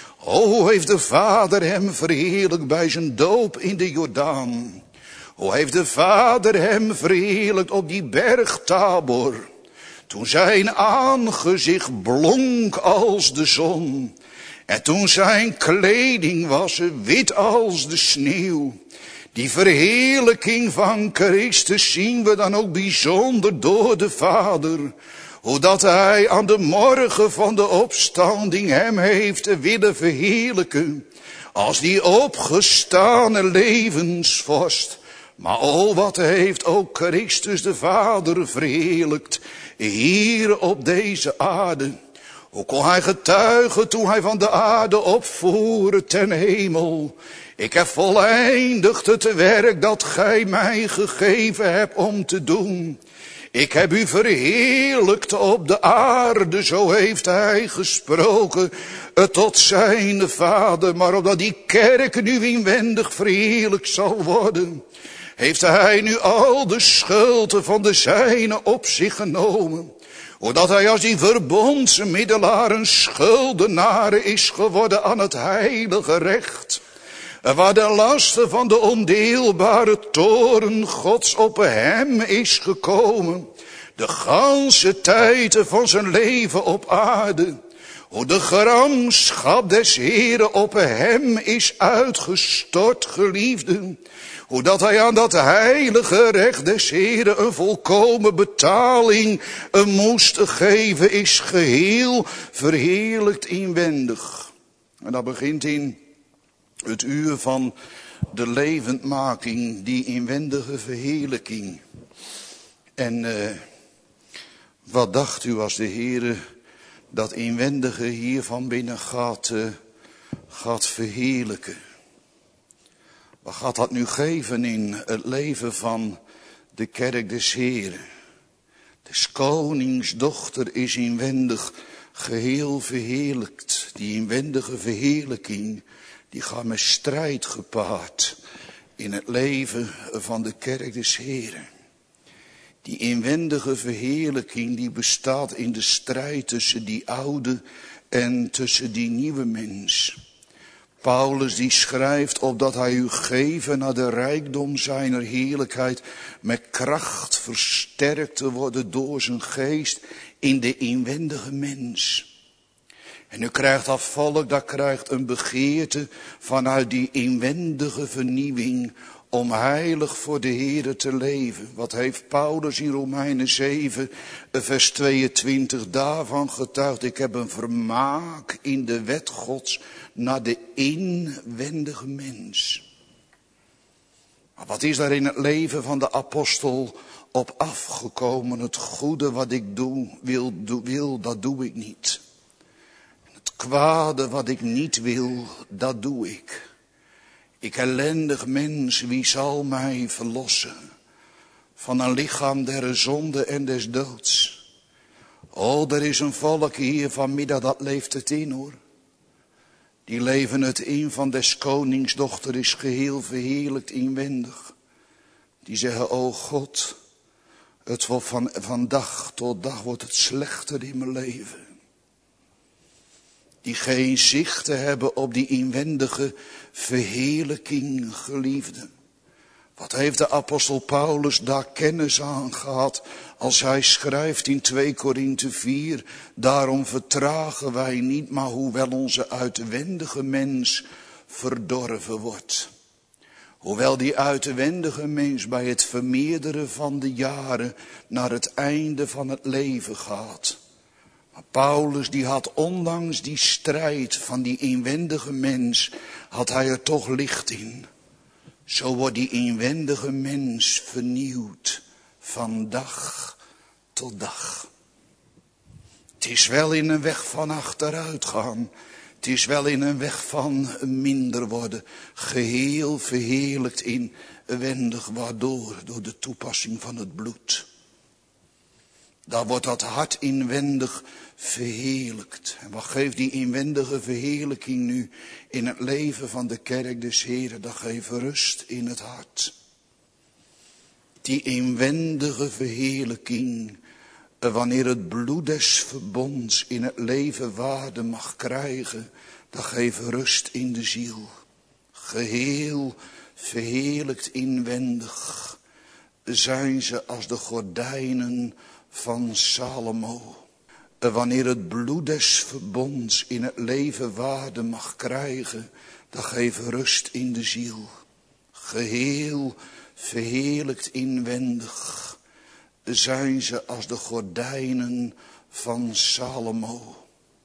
O, heeft de Vader hem verheerlijkt bij zijn doop in de Jordaan. O, heeft de Vader hem verheerlijkt op die berg Tabor. Toen zijn aangezicht blonk als de zon. En toen zijn kleding was wit als de sneeuw. Die verheerlijking van Christus zien we dan ook bijzonder door de Vader. Hoe dat hij aan de morgen van de opstanding hem heeft willen verheerlijken. Als die opgestane levensvorst. Maar oh, wat heeft ook Christus de Vader verheerlijkt hier op deze aarde. Hoe kon hij getuigen toen hij van de aarde opvoerde ten hemel. Ik heb voleindigd het werk dat gij mij gegeven hebt om te doen. Ik heb u verheerlijkt op de aarde, zo heeft hij gesproken tot zijn Vader. Maar opdat die kerk nu inwendig verheerlijkt zal worden, heeft hij nu al de schuld van de zijnen op zich genomen. Zodat hij als die verbondsmiddelaar een schuldenaar is geworden aan het heilige recht. Waar de lasten van de ondeelbare toorn Gods op hem is gekomen. De ganse tijd van zijn leven op aarde. Hoe de gramschap des Heeren op hem is uitgestort, geliefden. Hoe dat hij aan dat heilige recht des Heeren een volkomen betaling moest geven, is geheel verheerlijkt inwendig. En dat begint in het uur van de levendmaking, die inwendige verheerlijking. En wat dacht u als de Heere dat inwendige hier van binnen gaat verheerlijken? Wat gaat dat nu geven in het leven van de kerk des Heren? Des konings dochter is inwendig geheel verheerlijkt. Die inwendige verheerlijking, die gaat met strijd gepaard in het leven van de kerk des Heren. Die inwendige verheerlijking die bestaat in de strijd tussen die oude en tussen die nieuwe mens. Paulus die schrijft opdat hij u geven naar de rijkdom zijner heerlijkheid met kracht versterkt te worden door zijn geest in de inwendige mens. En u krijgt dat volk, dat krijgt een begeerte vanuit die inwendige vernieuwing om heilig voor de Heere te leven. Wat heeft Paulus in Romeinen 7 vers 22 daarvan getuigd? Ik heb een vermaak in de wet Gods naar de inwendige mens. Maar wat is daar in het leven van de apostel op afgekomen? Het goede wat ik wil, dat doe ik niet. Het kwade wat ik niet wil, dat doe ik. Ik ellendig mens, wie zal mij verlossen van een lichaam der zonde en des doods? Oh, er is een volk hier vanmiddag, dat leeft het in hoor. Die leven het in van des konings dochter is geheel verheerlijkt inwendig. Die zeggen, o God, het wordt van dag tot dag wordt het slechter in mijn leven. Die geen zicht te hebben op die inwendige verheerlijking, geliefden. Wat heeft de apostel Paulus daar kennis aan gehad als hij schrijft in 2 Korinthe 4. Daarom vertragen wij niet, maar hoewel onze uitwendige mens verdorven wordt. Hoewel die uitwendige mens bij het vermeerderen van de jaren naar het einde van het leven gaat. Maar Paulus die had ondanks die strijd van die inwendige mens, had hij er toch licht in. Zo wordt die inwendige mens vernieuwd van dag tot dag. Het is wel in een weg van achteruit gaan. Het is wel in een weg van minder worden. Geheel verheerlijkt inwendig. Waardoor? Door de toepassing van het bloed. Daar wordt dat hart inwendig verheerlijkt. En wat geeft die inwendige verheerlijking nu in het leven van de kerk des Heren? Dat geeft rust in het hart. Die inwendige verheerlijking, wanneer het bloed des verbonds in het leven waarde mag krijgen, dat geeft rust in de ziel. Geheel verheerlijkt inwendig zijn ze als de gordijnen van Salomo. Wanneer het bloed des verbonds in het leven waarde mag krijgen, dat geeft rust in de ziel. Geheel verheerlijkt inwendig zijn ze als de gordijnen van Salomo.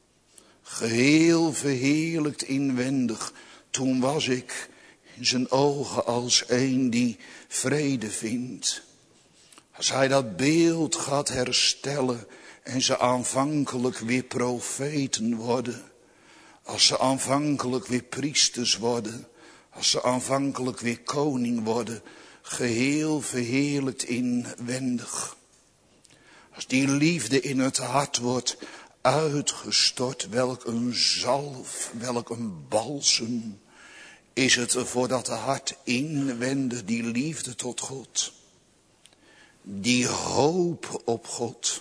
Geheel verheerlijkt inwendig, toen was ik in zijn ogen als een die vrede vindt. Als hij dat beeld gaat herstellen en ze aanvankelijk weer profeten worden. Als ze aanvankelijk weer priesters worden. Als ze aanvankelijk weer koning worden. Geheel verheerlijkt inwendig. Als die liefde in het hart wordt uitgestort. Welk een zalf, welk een balsem is het voor dat hart inwendig. Die liefde tot God. Die hoop op God.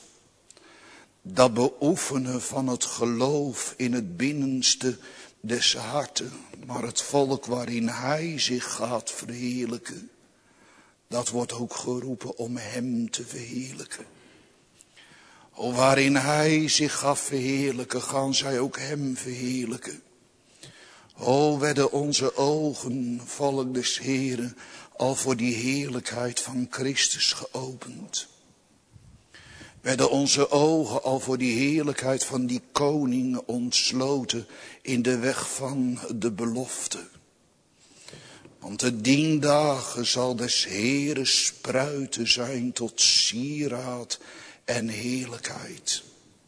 Dat beoefenen van het geloof in het binnenste des harten. Maar het volk waarin hij zich gaat verheerlijken. Dat wordt ook geroepen om hem te verheerlijken. O, waarin hij zich gaat verheerlijken, gaan zij ook hem verheerlijken. O, werden onze ogen, volk des Heren, al voor die heerlijkheid van Christus geopend. Werden onze ogen al voor die heerlijkheid van die koning ontsloten in de weg van de belofte. Want de diendagen zal des Heren spruiten zijn tot sieraad en heerlijkheid.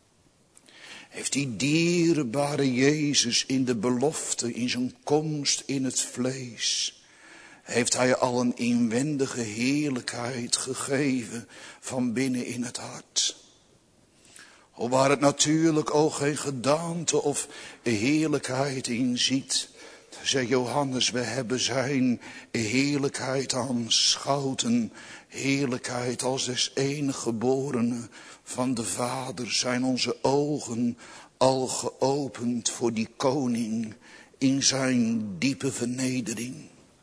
Heeft die dierbare Jezus in de belofte, in zijn komst in het vlees, heeft hij al een inwendige heerlijkheid gegeven van binnen in het hart. O, waar het natuurlijk ook geen gedaante of heerlijkheid in ziet. Zegt Johannes, we hebben zijn heerlijkheid aanschouwd. Heerlijkheid als des enige geborene van de Vader. Zijn onze ogen al geopend voor die koning in zijn diepe vernedering.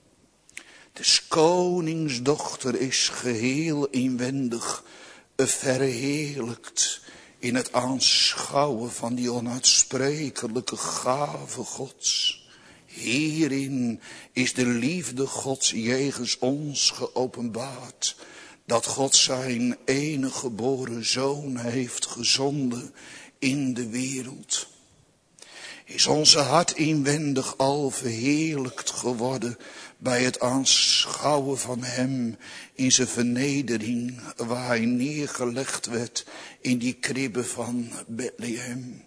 Des konings dochter is geheel inwendig verheerlijkt in het aanschouwen van die onuitsprekelijke gave Gods. Hierin is de liefde Gods jegens ons geopenbaard, dat God zijn enige geboren zoon heeft gezonden in de wereld. Is onze hart inwendig al verheerlijkt geworden bij het aanschouwen van hem in zijn vernedering, waar hij neergelegd werd in die kribbe van Bethlehem.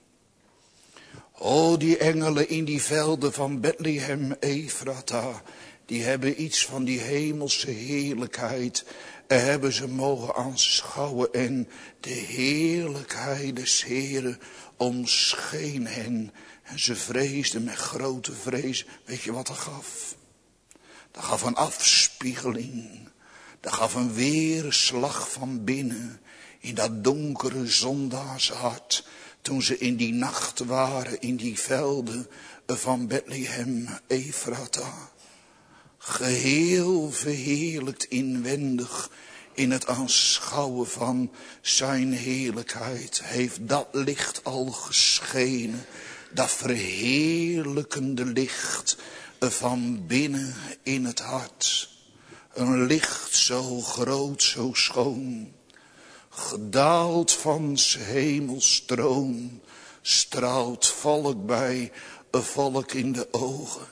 O, die engelen in die velden van Bethlehem, Ephrata, die hebben iets van die hemelse heerlijkheid, hebben ze mogen aanschouwen en de heerlijkheid des Heren omscheen hen. En ze vreesden met grote vrees. Weet je wat dat gaf? Dat gaf een afspiegeling. Dat gaf een weerslag van binnen. In dat donkere zondaarshart. Toen ze in die nacht waren in die velden van Bethlehem, Efrata. Geheel verheerlijkt inwendig in het aanschouwen van zijn heerlijkheid. Heeft dat licht al geschenen. Dat verheerlijkende licht van binnen in het hart. Een licht zo groot, zo schoon. Gedaald van 's hemels troon. Straalt volk bij volk in de ogen.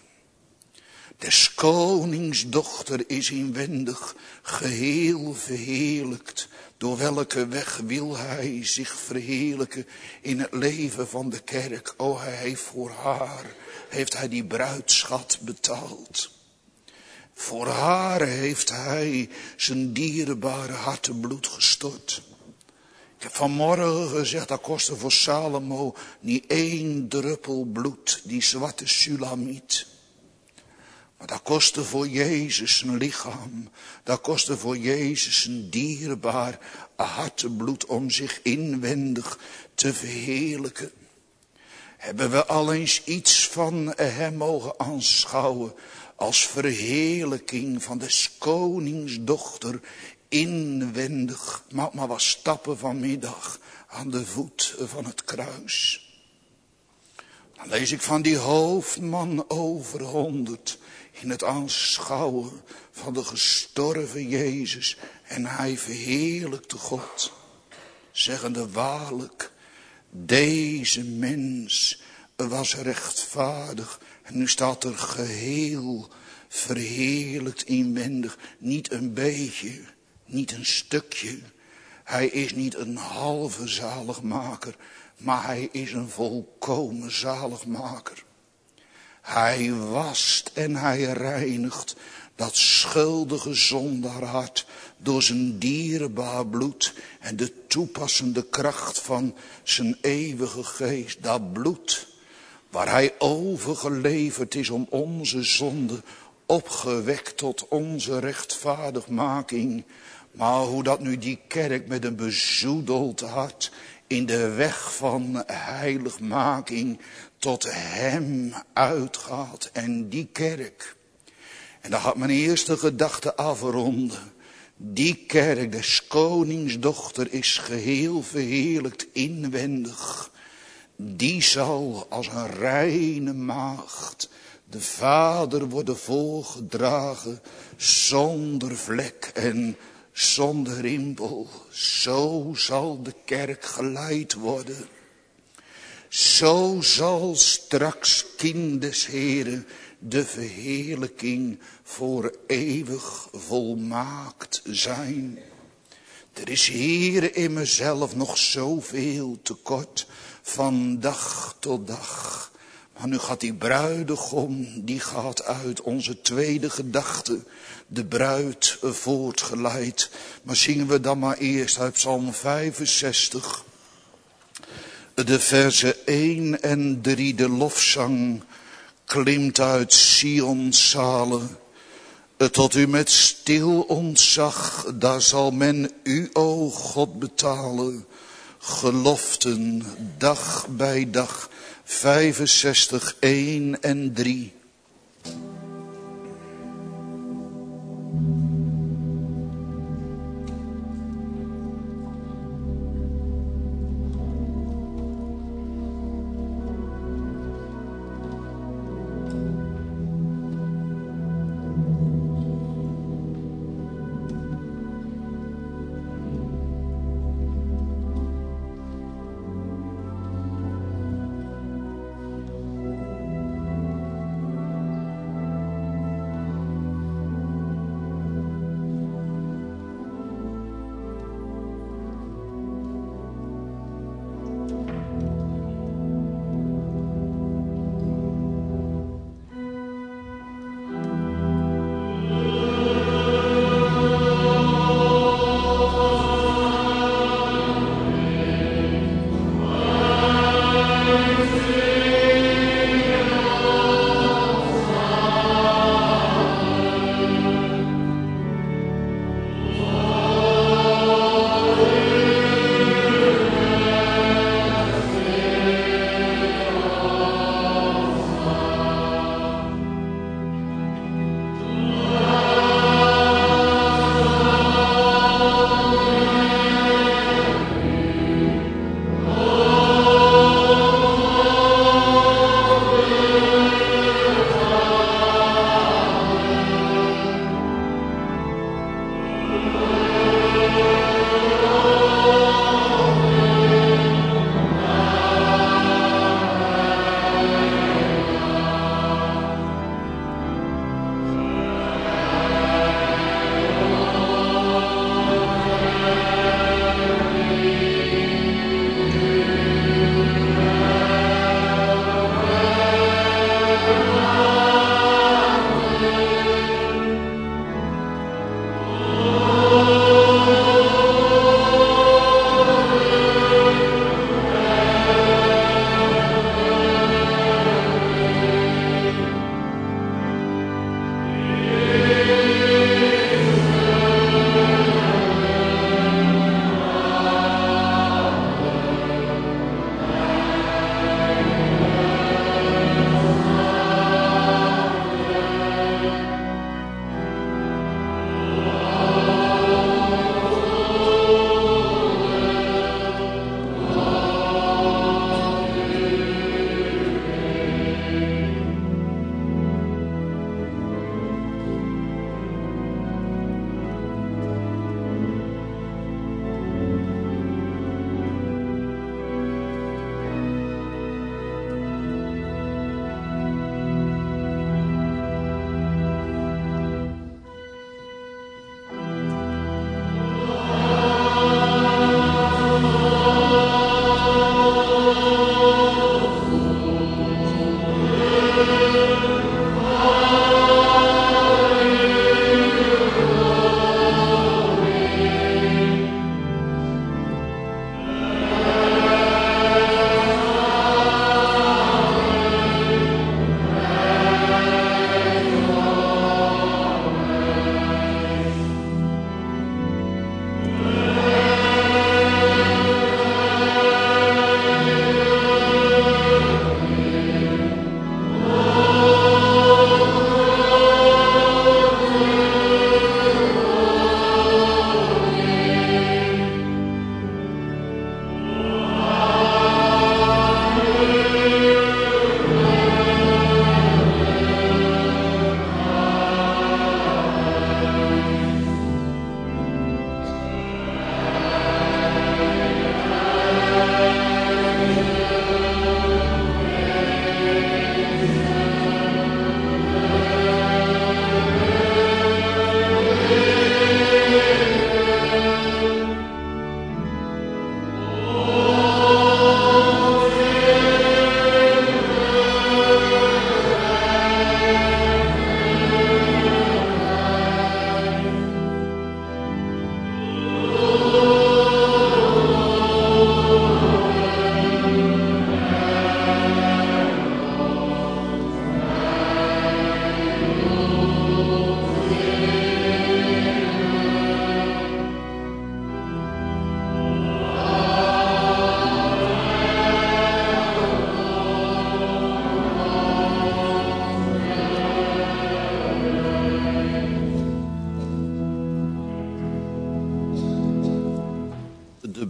Des konings dochter is inwendig geheel verheerlijkt. Door welke weg wil hij zich verheerlijken in het leven van de kerk? O, hij heeft voor haar, heeft hij die bruidschat betaald. Voor haar heeft hij zijn dierbare hartebloed gestort. Ik heb vanmorgen gezegd, dat kostte voor Salomo niet 1 druppel bloed, die zwarte Sulamiet. Maar dat kostte voor Jezus zijn lichaam. Dat kostte voor Jezus een dierbaar hartebloed om zich inwendig te verheerlijken. Hebben we al eens iets van hem mogen aanschouwen als verheerlijking van des konings dochter inwendig. Maak maar wat stappen vanmiddag aan de voet van het kruis. Dan lees ik van die hoofdman over 100 in het aanschouwen van de gestorven Jezus. En hij verheerlijkte God, zeggende waarlijk, deze mens was rechtvaardig. En nu staat er geheel verheerlijkt inwendig. Niet een beetje, niet een stukje. Hij is niet een halve zaligmaker, maar hij is een volkomen zaligmaker. Hij wast en hij reinigt dat schuldige zondaarhart door zijn dierbaar bloed en de toepassende kracht van zijn eeuwige geest. Dat bloed waar hij overgeleverd is om onze zonde, opgewekt tot onze rechtvaardigmaking. Maar hoe dat nu die kerk met een bezoedeld hart in de weg van heiligmaking tot hem uitgaat. En die kerk, en daar gaat mijn eerste gedachte afronden. Die kerk, des konings dochter, is geheel verheerlijkt inwendig. Die zal als een reine maagd de Vader worden voorgedragen, zonder vlek en zonder rimpel. Zo zal de kerk geleid worden. Zo zal straks kind des Heren de verheerlijking voor eeuwig volmaakt zijn. Er is hier in mezelf nog zoveel tekort van dag tot dag. Maar nu gaat die bruidegom, die gaat uit, onze tweede gedachte, de bruid voortgeleid. Maar zingen we dan maar eerst uit Psalm 65, de versen 1 en 3, de lofzang klimt uit Sions zalen. Tot u met stil ontzag, daar zal men u, o God, betalen. Geloften, dag bij dag, 65, 1 en 3.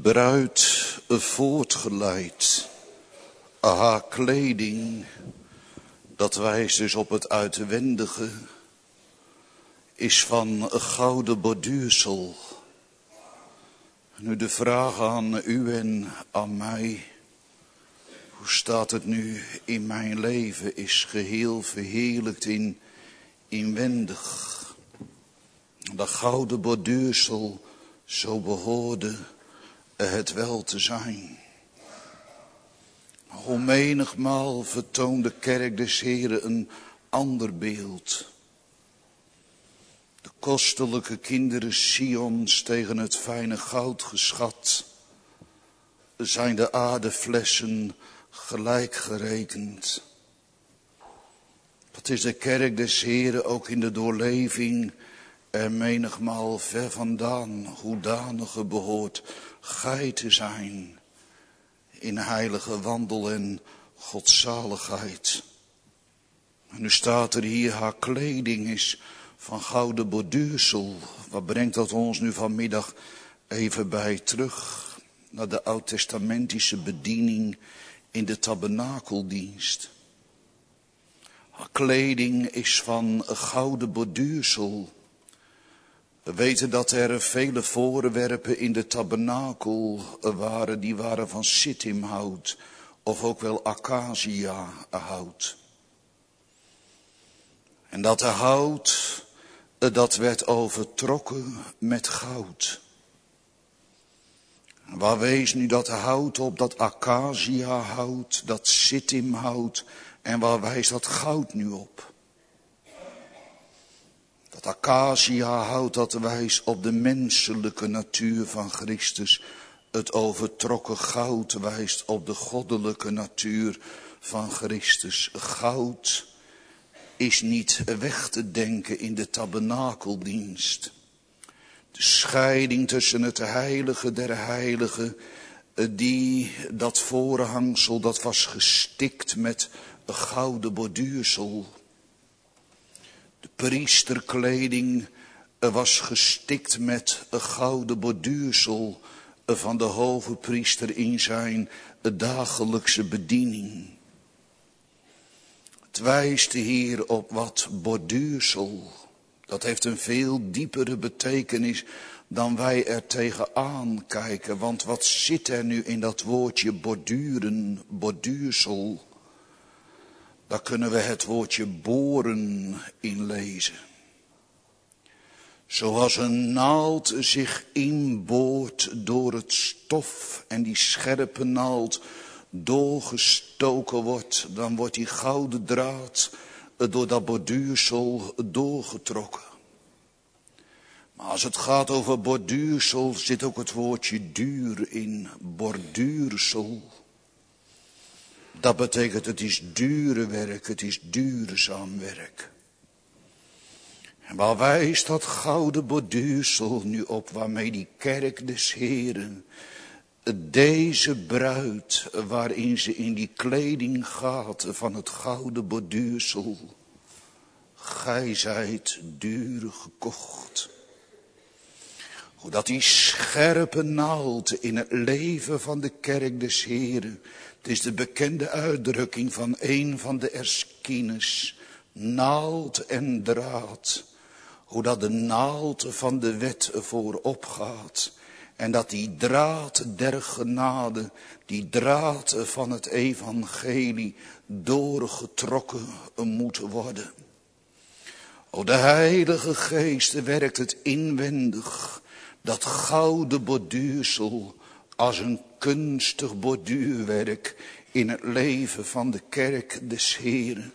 bruid voortgeleid. Haar kleding, dat wijst dus op het uitwendige, is van gouden borduursel. Nu de vraag aan u en aan mij. Hoe staat het nu in mijn leven? Is geheel verheerlijkt inwendig. Dat gouden borduursel, zo behoorde het wel te zijn. Hoe menigmaal vertoont de kerk des Heren een ander beeld. De kostelijke kinderen Sions tegen het fijne goud geschat. Zijn de aardeflessen gelijk gerekend. Wat is de kerk des Heren ook in de doorleving er menigmaal ver vandaan, hoedanige behoort gij te zijn in heilige wandel en godzaligheid. En nu staat er hier, haar kleding is van gouden borduursel. Wat brengt dat ons nu vanmiddag even bij terug naar de oud-testamentische bediening in de tabernakeldienst. Haar kleding is van gouden borduursel. We weten dat er vele voorwerpen in de tabernakel waren, die waren van sittimhout of ook wel acaciahout. En dat hout, dat werd overtrokken met goud. Waar wees nu dat hout op, dat acaciahout, dat sittimhout, en waar wijst dat goud nu op? Dat acaciahout, dat wijst op de menselijke natuur van Christus. Het overtrokken goud wijst op de goddelijke natuur van Christus. Goud is niet weg te denken in de tabernakeldienst. De scheiding tussen het heilige der heiligen, dat voorhangsel, dat was gestikt met gouden borduursel. De priesterkleding was gestikt met gouden borduursel van de hoofdpriester in zijn dagelijkse bediening. Het wijst hier op wat borduursel. Dat heeft een veel diepere betekenis dan wij er tegenaan kijken. Want wat zit er nu in dat woordje borduren, borduursel? Daar kunnen we het woordje boren in lezen. Zoals een naald zich inboort door het stof en die scherpe naald doorgestoken wordt, dan wordt die gouden draad door dat borduursel doorgetrokken. Maar als het gaat over borduursel zit ook het woordje duur in, borduursel. Dat betekent het is dure werk, het is duurzaam werk. En waar wijst dat gouden borduursel nu op waarmee die kerk des Heren, deze bruid waarin ze in die kleding gaat van het gouden borduursel, gij zijt duur gekocht. Hoe dat die scherpe naald in het leven van de kerk des Heren, het is de bekende uitdrukking van een van de Erskines, naald en draad. Hoe dat de naald van de wet voorop gaat. En dat die draad der genade, die draad van het evangelie doorgetrokken moet worden. O, de Heilige Geest werkt het inwendig, dat gouden borduursel als een kunstig borduurwerk in het leven van de kerk des Heren.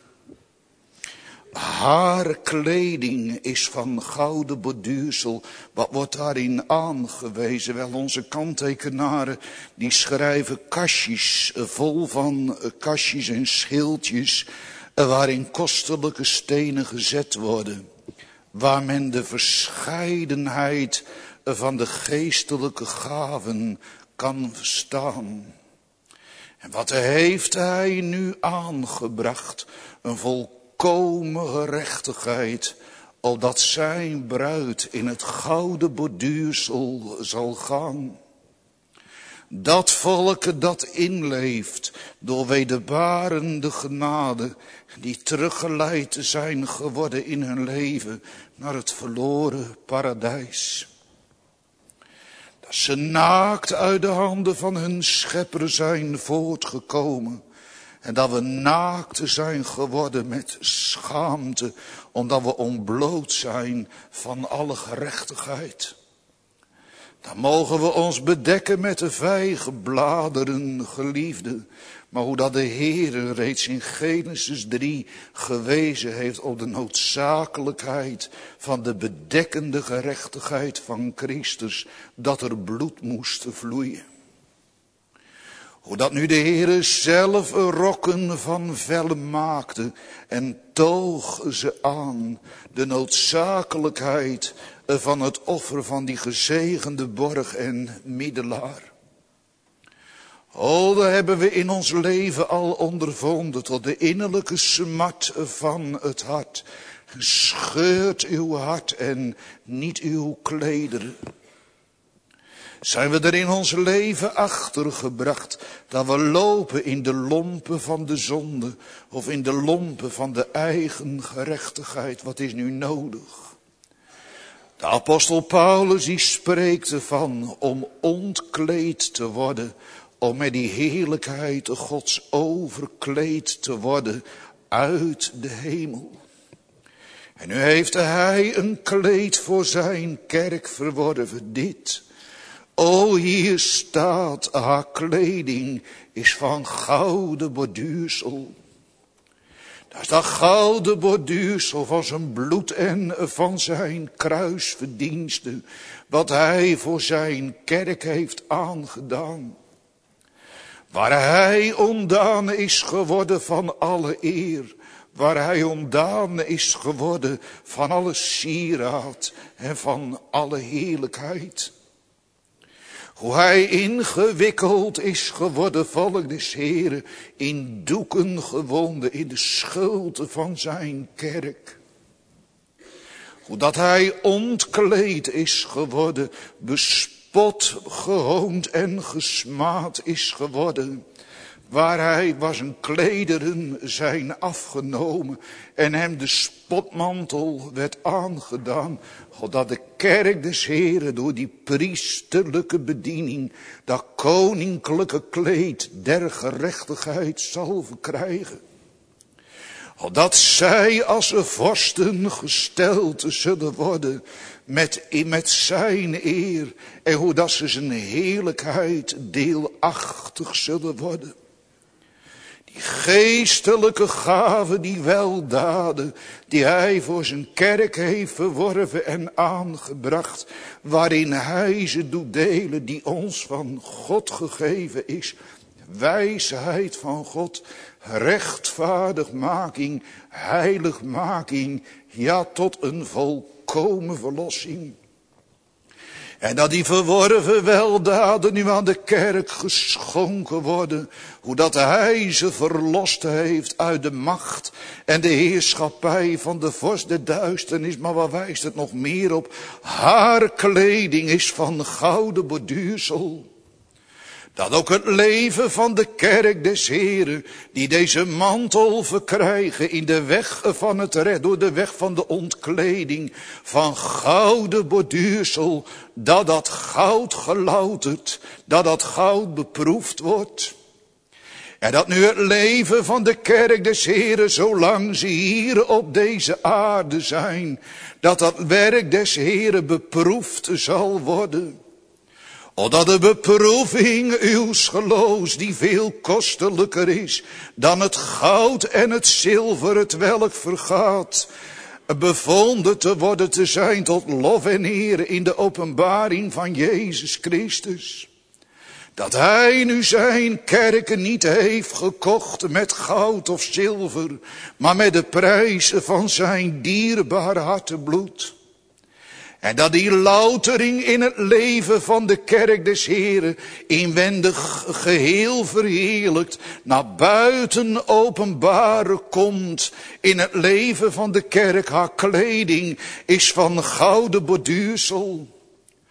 Haar kleding is van gouden borduursel. Wat wordt daarin aangewezen? Wel, onze kanttekenaren die schrijven kastjes, vol van kastjes en schildjes, waarin kostelijke stenen gezet worden. Waar men de verscheidenheid van de geestelijke gaven kan verstaan. En wat heeft hij nu aangebracht? Een volkomen gerechtigheid, opdat zijn bruid in het gouden borduursel zal gaan. Dat volk dat inleeft door wederbarende genade, die teruggeleid zijn geworden in hun leven naar het verloren paradijs. Dat ze naakt uit de handen van hun schepper zijn voortgekomen. En dat we naakt zijn geworden met schaamte, omdat we ontbloot zijn van alle gerechtigheid. Dan mogen we ons bedekken met de vijgenbladeren, geliefde. Maar hoe dat de Heer reeds in Genesis 3 gewezen heeft op de noodzakelijkheid van de bedekkende gerechtigheid van Christus, dat er bloed moest vloeien. Hoe dat nu de Heer zelf rokken van vellen maakte en toog ze aan, de noodzakelijkheid van het offer van die gezegende borg en middelaar. Oh, dat hebben we in ons leven al ondervonden tot de innerlijke smart van het hart. Scheurt uw hart en niet uw klederen. Zijn we er in ons leven achtergebracht dat we lopen in de lompen van de zonde of in de lompen van de eigen gerechtigheid? Wat is nu nodig? De apostel Paulus die spreekt ervan om ontkleed te worden, om met die heerlijkheid Gods overkleed te worden uit de hemel. En nu heeft hij een kleed voor zijn kerk verworven, dit. O, hier staat, haar kleding is van gouden borduursel. Dat is dat gouden borduursel van zijn bloed en van zijn kruisverdiensten, wat hij voor zijn kerk heeft aangedaan. Waar hij ontdaan is geworden van alle eer, waar hij ontdaan is geworden van alle sieraad en van alle heerlijkheid. Hoe hij ingewikkeld is geworden, volk des Heren, in doeken gewonden, in de schulden van zijn kerk. Hoe dat hij ontkleed is geworden, bespot, gehoond en gesmaad is geworden. Waar hij was een klederen zijn afgenomen en hem de spotmantel werd aangedaan. Dat de kerk des Heren door die priesterlijke bediening dat koninklijke kleed der gerechtigheid zal verkrijgen. Dat zij als vorsten gesteld zullen worden met zijn eer. En hoe dat ze zijn heerlijkheid deelachtig zullen worden. Die geestelijke gaven, die weldaden, die hij voor zijn kerk heeft verworven en aangebracht. Waarin hij ze doet delen die ons van God gegeven is. Wijsheid van God, rechtvaardigmaking, heiligmaking, ja tot een volkomen verlossing. En dat die verworven weldaden nu aan de kerk geschonken worden. Hoe dat hij ze verlost heeft uit de macht en de heerschappij van de vorst der duisternis. Maar waar wijst het nog meer op? Haar kleding is van gouden borduursel. Dat ook het leven van de kerk des Heren, die deze mantel verkrijgen in de weg van het recht, door de weg van de ontkleding van gouden borduursel, dat goud gelouterd, dat goud beproefd wordt. En dat nu het leven van de kerk des Heren, zolang ze hier op deze aarde zijn, dat werk des Heren beproefd zal worden. Opdat de beproeving uws geloofs, die veel kostelijker is dan het goud en het zilver, het welk vergaat, bevonden te worden te zijn tot lof en eer in de openbaring van Jezus Christus. Dat hij nu zijn kerken niet heeft gekocht met goud of zilver, maar met de prijs van zijn dierbaar hartebloed. En dat die loutering in het leven van de kerk des Heren inwendig geheel verheerlijkt naar buiten openbaren komt in het leven van de kerk. Haar kleding is van gouden borduursel.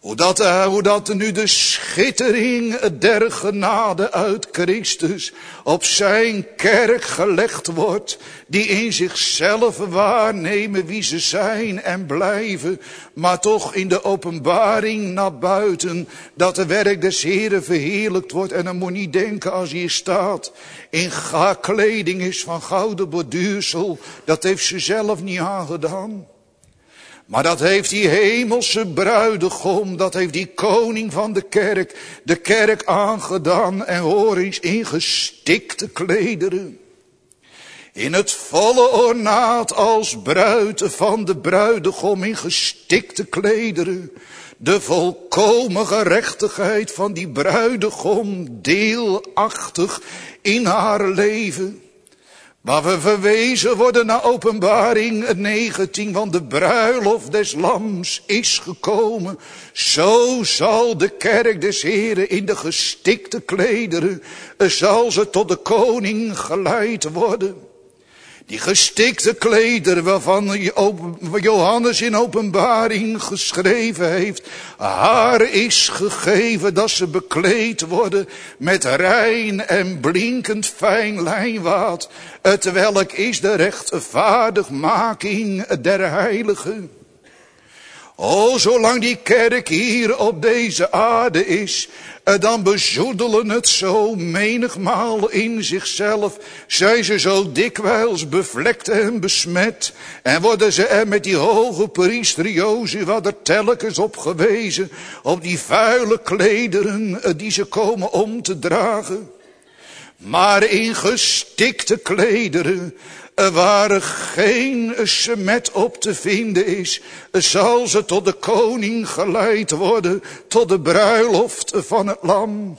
Hoe dat nu de schittering der genade uit Christus op zijn kerk gelegd wordt, die in zichzelf waarnemen wie ze zijn en blijven, maar toch in de openbaring naar buiten, dat de werk des Heren verheerlijkt wordt. En dan moet je niet denken als hier staat, in kleding is van gouden borduursel, dat heeft ze zelf niet aangedaan. Maar dat heeft die hemelse bruidegom, dat heeft die koning van de kerk aangedaan. En hoor eens, in gestikte klederen. In het volle ornaat als bruid van de bruidegom in gestikte klederen. De volkomen gerechtigheid van die bruidegom deelachtig in haar leven. Waar we verwezen worden naar Openbaring 19, want de bruiloft des lams is gekomen. Zo zal de kerk des Heren in de gestikte klederen, zal ze tot de koning geleid worden. Die gestikte klederen waarvan Johannes in Openbaring geschreven heeft. Haar is gegeven dat ze bekleed worden met rein en blinkend fijn lijnwaad. Het welk is de rechtvaardigmaking der heiligen. O, zolang die kerk hier op deze aarde is, dan bezoedelen het zo menigmaal in zichzelf. Zijn ze zo dikwijls bevlekt en besmet. En worden ze er met die hoge priester Jozua er telkens op gewezen. Op die vuile klederen die ze komen om te dragen. Maar in gestikte klederen, waar geen smet op te vinden is, zal ze tot de koning geleid worden, tot de bruiloft van het lam.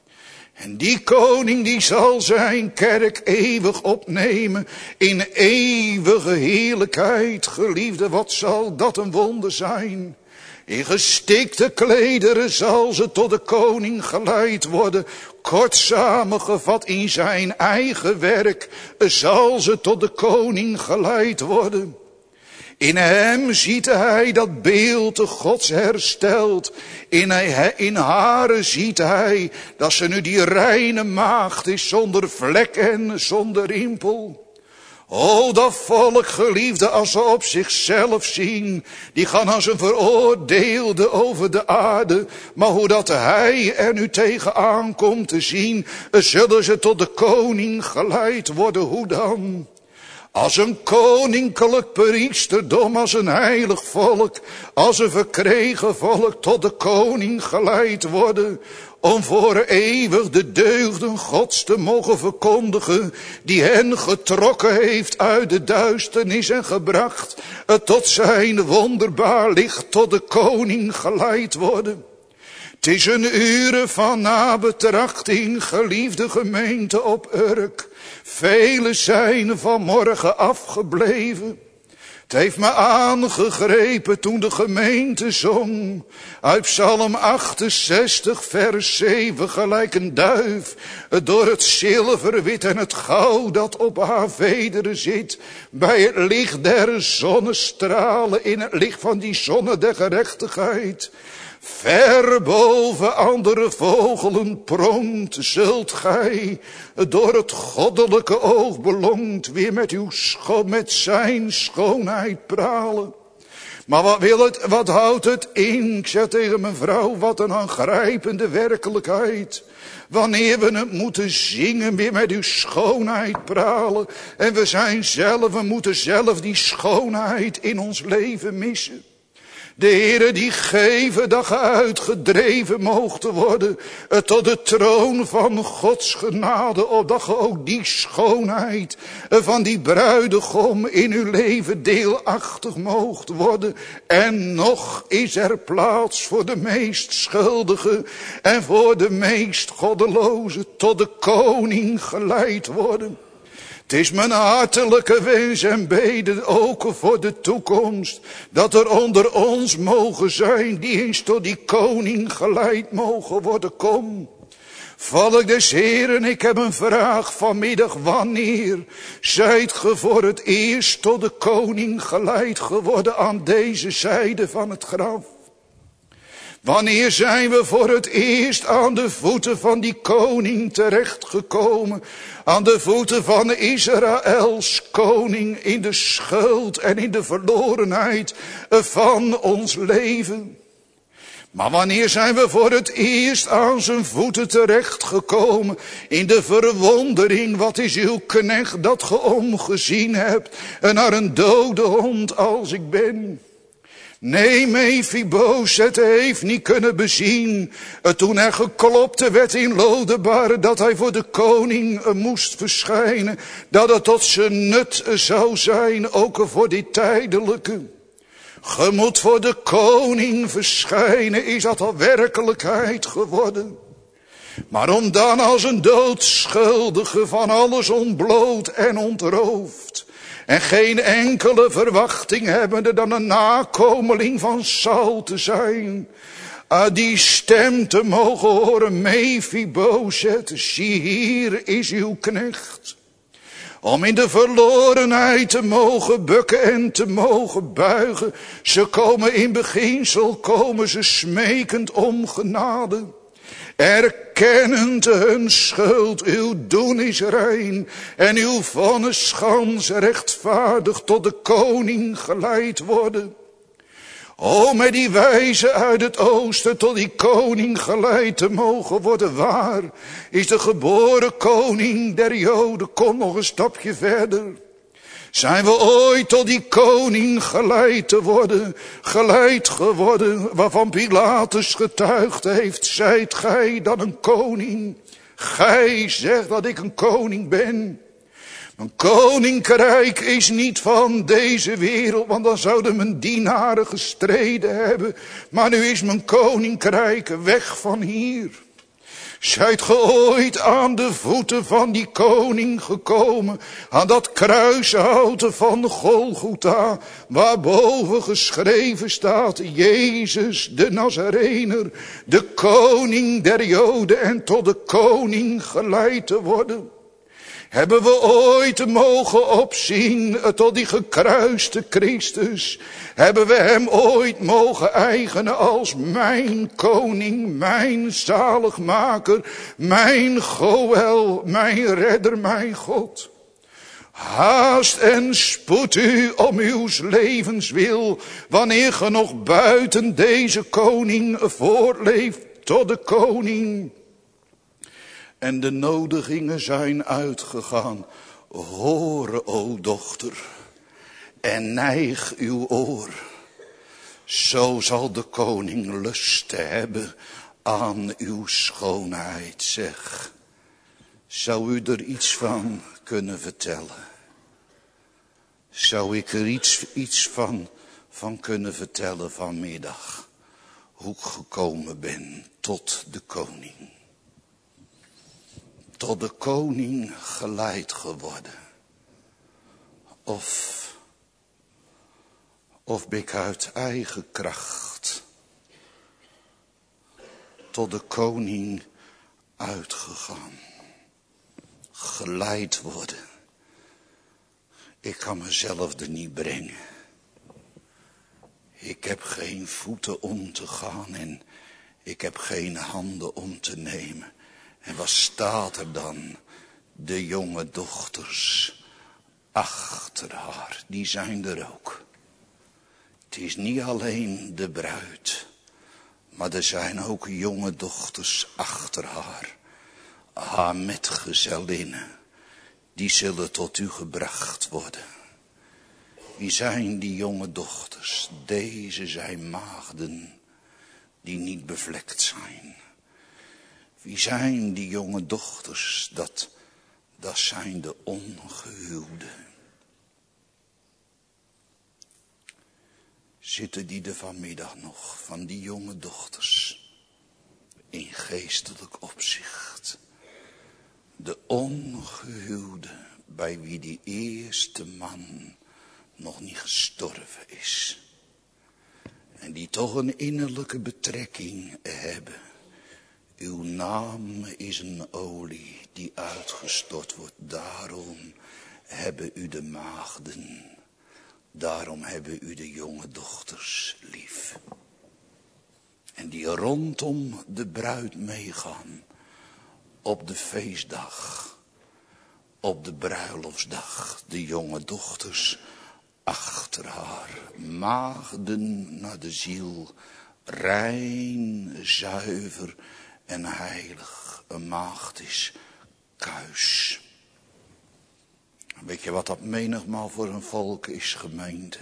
En die koning die zal zijn kerk eeuwig opnemen in eeuwige heerlijkheid. Geliefde, wat zal dat een wonder zijn. In gestikte klederen zal ze tot de koning geleid worden. Kort samengevat, in zijn eigen werk zal ze tot de koning geleid worden. In hem ziet hij dat beeld Gods hersteld. In haar ziet hij dat ze nu die reine maagd is, zonder vlek en zonder rimpel. O, dat volk, geliefde, als ze op zichzelf zien, die gaan als een veroordeelde over de aarde. Maar hoe dat hij er nu tegenaan komt te zien, zullen ze tot de koning geleid worden. Hoe dan? Als een koninklijk priesterdom, als een heilig volk, als een verkregen volk tot de koning geleid worden. Om voor eeuwig de deugden Gods te mogen verkondigen, die hen getrokken heeft uit de duisternis en gebracht tot zijn wonderbaar licht, tot de koning geleid worden. Het is een uur van nabetrachting, geliefde gemeente op Urk. Velen zijn vanmorgen afgebleven. Het heeft me aangegrepen toen de gemeente zong uit Psalm 68 vers 7, gelijk een duif door het zilverwit en het goud dat op haar vederen zit, bij het licht der zonnestralen, in het licht van die zonne der gerechtigheid. Ver boven andere vogelen pronkt, zult gij door het goddelijke oog belongt weer met zijn schoonheid pralen. Maar wat houdt het in? Ik zeg tegen mijn vrouw, wat een aangrijpende werkelijkheid. Wanneer we het moeten zingen, weer met uw schoonheid pralen. En we moeten zelf die schoonheid in ons leven missen. De Heere die geven dat ge uitgedreven moogt worden tot de troon van Gods genade, opdat ge ook die schoonheid van die bruidegom in uw leven deelachtig moogt worden. En nog is er plaats voor de meest schuldige en voor de meest goddeloze tot de koning geleid worden. Het is mijn hartelijke wens en bede ook voor de toekomst, dat er onder ons mogen zijn die eens tot die koning geleid mogen worden. Kom, volk des Heeren, ik heb een vraag vanmiddag. Wanneer zijt ge voor het eerst tot de koning geleid geworden aan deze zijde van het graf? Wanneer zijn we voor het eerst aan de voeten van die koning terechtgekomen? Aan de voeten van Israëls koning in de schuld en in de verlorenheid van ons leven. Maar wanneer zijn we voor het eerst aan zijn voeten terechtgekomen in de verwondering, wat is uw knecht dat ge omgezien hebt en naar een dode hond als ik ben? Nee, Mephibozet heeft niet kunnen bezien toen er geklopt werd in Lodebar dat hij voor de koning moest verschijnen. Dat het tot zijn nut zou zijn, ook voor dit tijdelijke. Ge moet voor de koning verschijnen, is dat al werkelijkheid geworden. Maar om dan als een doodschuldige van alles ontbloot en ontroofd en geen enkele verwachting hebbende dan een nakomeling van Saul te zijn, die stem te mogen horen, Mephibozet, zie hier is uw knecht. Om in de verlorenheid te mogen bukken en te mogen buigen. Ze komen in beginsel, komen ze smekend om genade. Erkennend hun schuld, uw doen is rein. En uw vonnisschans rechtvaardig tot de koning geleid worden. O, met die wijze uit het oosten tot die koning geleid te mogen worden. Waar is de geboren koning der Joden? Kom nog een stapje verder. Zijn we ooit tot die koning geleid te worden? Geleid geworden waarvan Pilatus getuigd heeft. Zijt gij dan een koning? Gij zegt dat ik een koning ben. Mijn koninkrijk is niet van deze wereld, want dan zouden mijn dienaren gestreden hebben. Maar nu is mijn koninkrijk weg van hier. Zijt ge ooit aan de voeten van die koning gekomen, aan dat kruishouten van Golgotha, waarboven geschreven staat, Jezus de Nazarener, de koning der Joden en tot de koning geleid te worden? Hebben we ooit mogen opzien tot die gekruiste Christus? Hebben we hem ooit mogen eigenen als mijn koning, mijn zaligmaker, mijn Goël, mijn redder, mijn God? Haast en spoed u om uw levenswil, wanneer ge nog buiten deze koning voortleeft tot de koning. En de nodigingen zijn uitgegaan. Hoor, o dochter, en neig uw oor. Zo zal de koning lust hebben aan uw schoonheid. Zeg, zou u er iets van kunnen vertellen? Zou ik er iets van kunnen vertellen vanmiddag? Hoe ik gekomen ben tot de koning. Tot de koning geleid geworden. Of ben ik uit eigen kracht tot de koning uitgegaan. Geleid worden. Ik kan mezelf er niet brengen. Ik heb geen voeten om te gaan en ik heb geen handen om te nemen. En wat staat er dan? De jonge dochters achter haar, die zijn er ook. Het is niet alleen de bruid, maar er zijn ook jonge dochters achter haar. Haar metgezellinnen, die zullen tot u gebracht worden. Wie zijn die jonge dochters? Deze zijn maagden die niet bevlekt zijn. Wie zijn die jonge dochters? Dat zijn de ongehuwden. Zitten die er vanmiddag nog, van die jonge dochters, in geestelijk opzicht? De ongehuwden, bij wie die eerste man nog niet gestorven is. En die toch een innerlijke betrekking hebben. Uw naam is een olie die uitgestort wordt. Daarom hebben u de maagden. Daarom hebben u de jonge dochters lief. En die rondom de bruid meegaan. Op de feestdag. Op de bruiloftsdag. De jonge dochters achter haar. Maagden naar de ziel. Rein, zuiver en heilig. Een maagd is kuis. Weet je wat dat menigmaal voor een volk is, gemeente?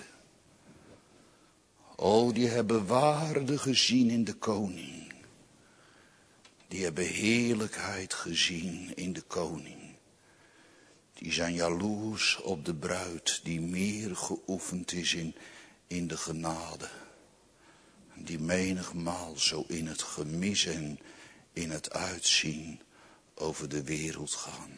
Oh, die hebben waarde gezien in de koning. Die hebben heerlijkheid gezien in de koning. Die zijn jaloers op de bruid die meer geoefend is in de genade. Die menigmaal zo in het gemis en in het uitzien over de wereld gaan.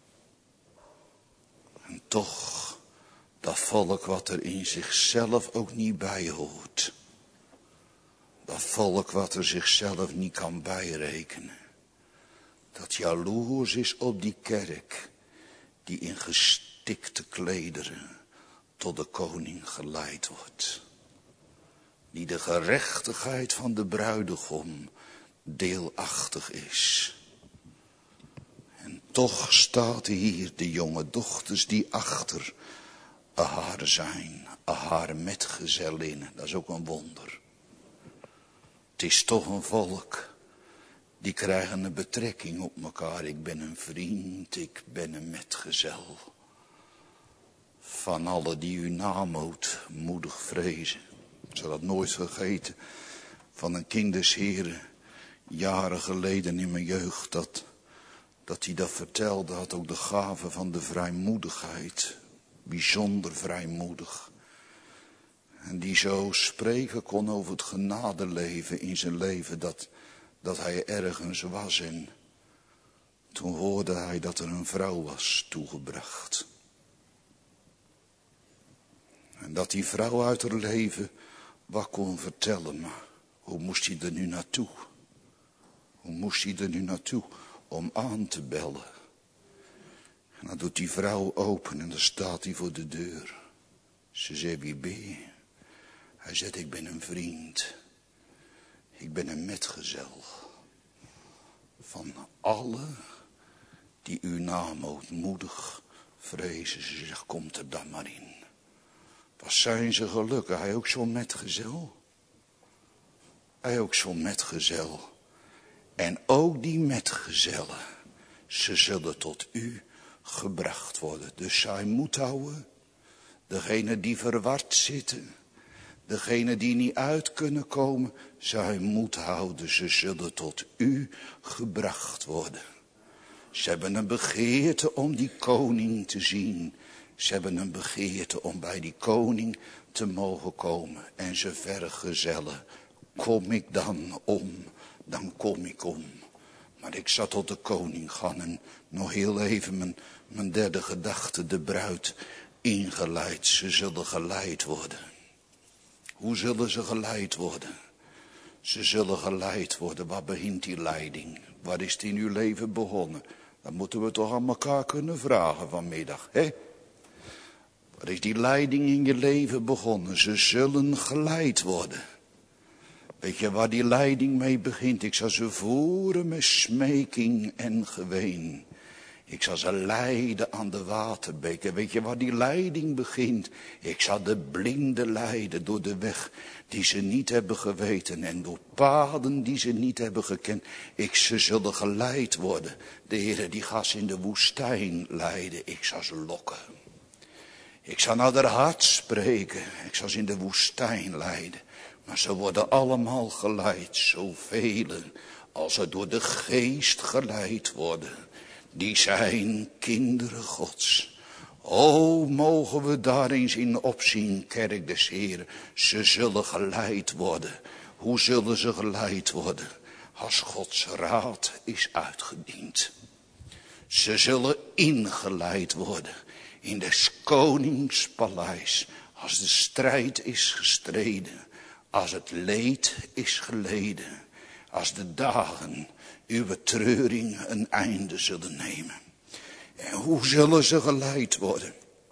En toch, dat volk wat er in zichzelf ook niet bij hoort. Dat volk wat er zichzelf niet kan bijrekenen. Dat jaloers is op die kerk die in gestikte klederen tot de koning geleid wordt. Die de gerechtigheid van de bruidegom deelachtig is. En toch staat hier de jonge dochters die achter haar zijn. Haar metgezellinnen, dat is ook een wonder. Het is toch een volk, die krijgen een betrekking op elkaar. Ik ben een vriend, ik ben een metgezel. Van alle die uw naamhoed moedig vrezen. Ik zal dat nooit vergeten. Van een kindesheren, jaren geleden in mijn jeugd, dat hij dat vertelde, had ook de gave van de vrijmoedigheid. Bijzonder vrijmoedig. En die zo spreken kon over het genadeleven in zijn leven, dat hij ergens was. En toen hoorde hij dat er een vrouw was toegebracht. En dat die vrouw uit haar leven wat kon vertellen, maar hoe moest hij er nu naartoe? Hoe moest hij er nu naartoe om aan te bellen? En dan doet die vrouw open en dan staat hij voor de deur. Ze zei, wie ben je? Hij zegt, ik ben een vriend. Ik ben een metgezel. Van alle die uw naam ootmoedig vrezen. Ze zegt, komt er dan maar in. Wat zijn ze gelukkig. Hij ook zo'n metgezel. Hij ook zo'n metgezel. En ook die metgezellen. Ze zullen tot u gebracht worden. Dus zij moet houden. Degene die verward zitten. Degene die niet uit kunnen komen. Zij moet houden. Ze zullen tot u gebracht worden. Ze hebben een begeerte om die koning te zien. Ze hebben een begeerte om bij die koning te mogen komen. En ze vergezellen. Kom ik dan om, dan kom ik om. Maar ik zat tot de koning gaan en nog heel even mijn derde gedachte, de bruid ingeleid. Ze zullen geleid worden. Hoe zullen ze geleid worden? Ze zullen geleid worden. Waar begint die leiding? Waar is die in uw leven begonnen? Dat moeten we toch aan elkaar kunnen vragen vanmiddag, hè? Waar is die leiding in je leven begonnen? Ze zullen geleid worden. Weet je waar die leiding mee begint? Ik zal ze voeren met smeking en geween. Ik zal ze leiden aan de waterbeken. Weet je waar die leiding begint? Ik zal de blinden leiden door de weg die ze niet hebben geweten. En door paden die ze niet hebben gekend. Ze zullen geleid worden. De Heer die gaat ze in de woestijn leiden. Ik zal ze lokken. Ik zal naar haar hart spreken. Ik zal ze in de woestijn leiden. Maar ze worden allemaal geleid. Zoveel als er door de geest geleid worden. Die zijn kinderen Gods. O, mogen we daar eens in opzien, kerk des Heren. Ze zullen geleid worden. Hoe zullen ze geleid worden? Als Gods raad is uitgediend. Ze zullen ingeleid worden in des konings paleis. Als de strijd is gestreden. Als het leed is geleden. Als de dagen uw treuring een einde zullen nemen. En hoe zullen ze geleid worden?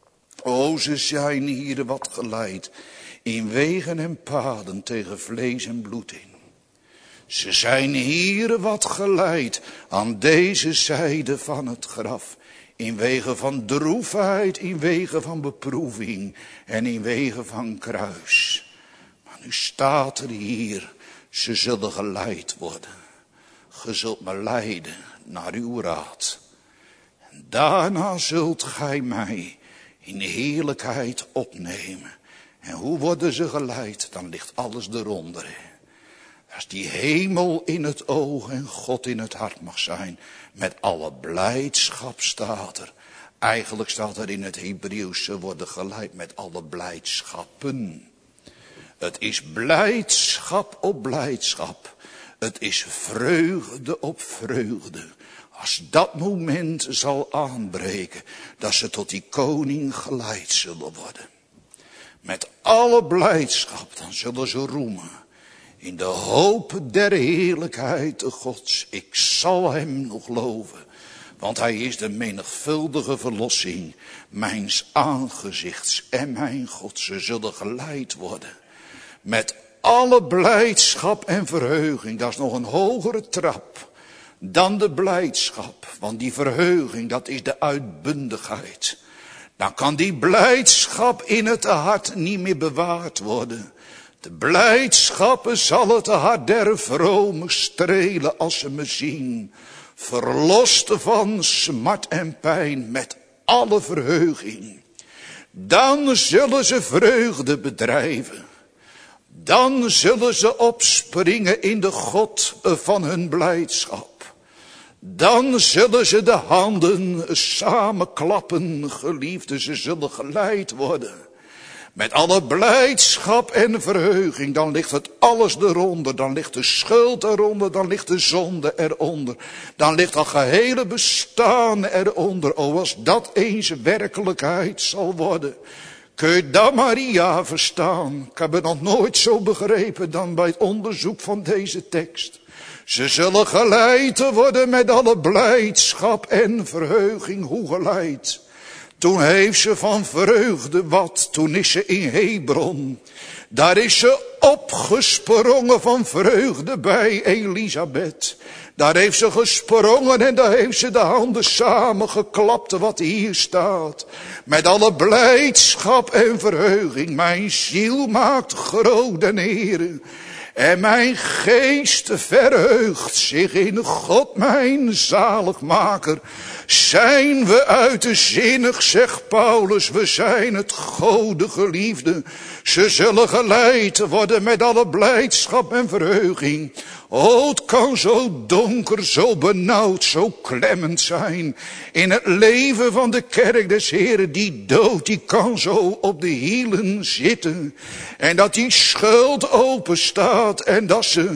O, ze zijn hier wat geleid. In wegen en paden tegen vlees en bloed in. Ze zijn hier wat geleid aan deze zijde van het graf. In wegen van droefheid, in wegen van beproeving en in wegen van kruis. Maar nu staat er hier, ze zullen geleid worden. Ge zult me leiden naar uw raad. En daarna zult gij mij in heerlijkheid opnemen. En hoe worden ze geleid? Dan ligt alles eronder. Als die hemel in het oog en God in het hart mag zijn. Met alle blijdschap staat er. Eigenlijk staat er in het Hebreeuws, ze worden geleid met alle blijdschappen. Het is blijdschap op blijdschap. Het is vreugde op vreugde. Als dat moment zal aanbreken, dat ze tot die koning geleid zullen worden. Met alle blijdschap, dan zullen ze roemen. In de hoop der heerlijkheid Gods. Ik zal hem nog loven. Want hij is de menigvuldige verlossing. Mijns aangezichts en mijn God. Ze zullen geleid worden. Met alle blijdschap en verheuging. Dat is nog een hogere trap dan de blijdschap. Want die verheuging, dat is de uitbundigheid. Dan kan die blijdschap in het hart niet meer bewaard worden. De blijdschap zal het hart der vromen strelen als ze me zien. Verlost van smart en pijn met alle verheuging. Dan zullen ze vreugde bedrijven. Dan zullen ze opspringen in de God van hun blijdschap. Dan zullen ze de handen samenklappen, geliefden, ze zullen geleid worden. Met alle blijdschap en verheuging, dan ligt het alles eronder. Dan ligt de schuld eronder, dan ligt de zonde eronder. Dan ligt dat gehele bestaan eronder. O, als dat eens werkelijkheid zal worden. Kun je dan Maria verstaan? Ik heb het nog nooit zo begrepen dan bij het onderzoek van deze tekst. Ze zullen geleid worden met alle blijdschap en verheuging. Hoe geleid? Toen heeft ze van vreugde wat, toen is ze in Hebron. Daar is ze opgesprongen van vreugde bij Elisabeth. Daar heeft ze gesprongen en daar heeft ze de handen samengeklapt wat hier staat. Met alle blijdschap en verheuging, mijn ziel maakt groot en ere. En mijn geest verheugt zich in God mijn zaligmaker. Zijn we uitzinnig, zegt Paulus, we zijn het gode geliefde. Ze zullen geleid worden met alle blijdschap en verheuging. O, het kan zo donker, zo benauwd, zo klemmend zijn. In het leven van de kerk des Heren, die dood, die kan zo op de hielen zitten. En dat die schuld open staat en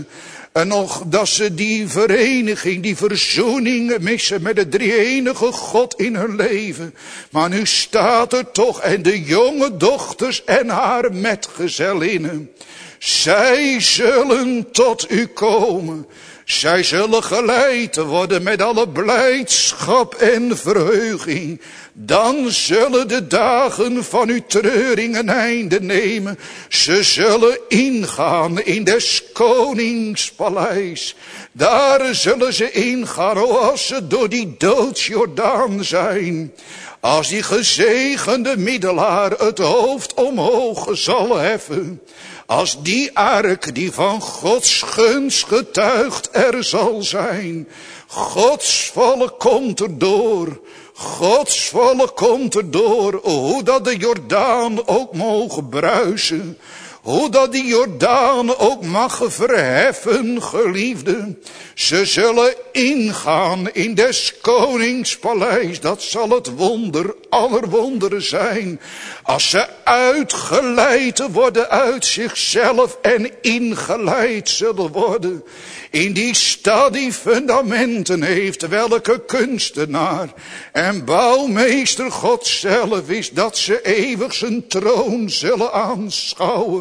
dat ze die vereniging, die verzoening missen met de drie-enige God in hun leven. Maar nu staat er toch, en de jonge dochters en haar metgezellinnen. Zij zullen tot u komen. Zij zullen geleid worden met alle blijdschap en verheuging. Dan zullen de dagen van uw treuring een einde nemen. Ze zullen ingaan in des konings paleis. Daar zullen ze ingaan, als ze door die doodsjordaan zijn. Als die gezegende middelaar het hoofd omhoog zal heffen. Als die ark die van Gods gunst getuigt er zal zijn. Gods volk komt erdoor. Gods volk komt erdoor. Hoe dat de Jordaan ook mogen bruisen. Hoe dat die Jordaan ook mag verheffen, geliefden. Ze zullen ingaan in des konings paleis. Dat zal het wonder aller wonderen zijn. Als ze uitgeleid worden uit zichzelf en ingeleid zullen worden. In die stad die fundamenten heeft, welke kunstenaar en bouwmeester God zelf is, dat ze eeuwig zijn troon zullen aanschouwen.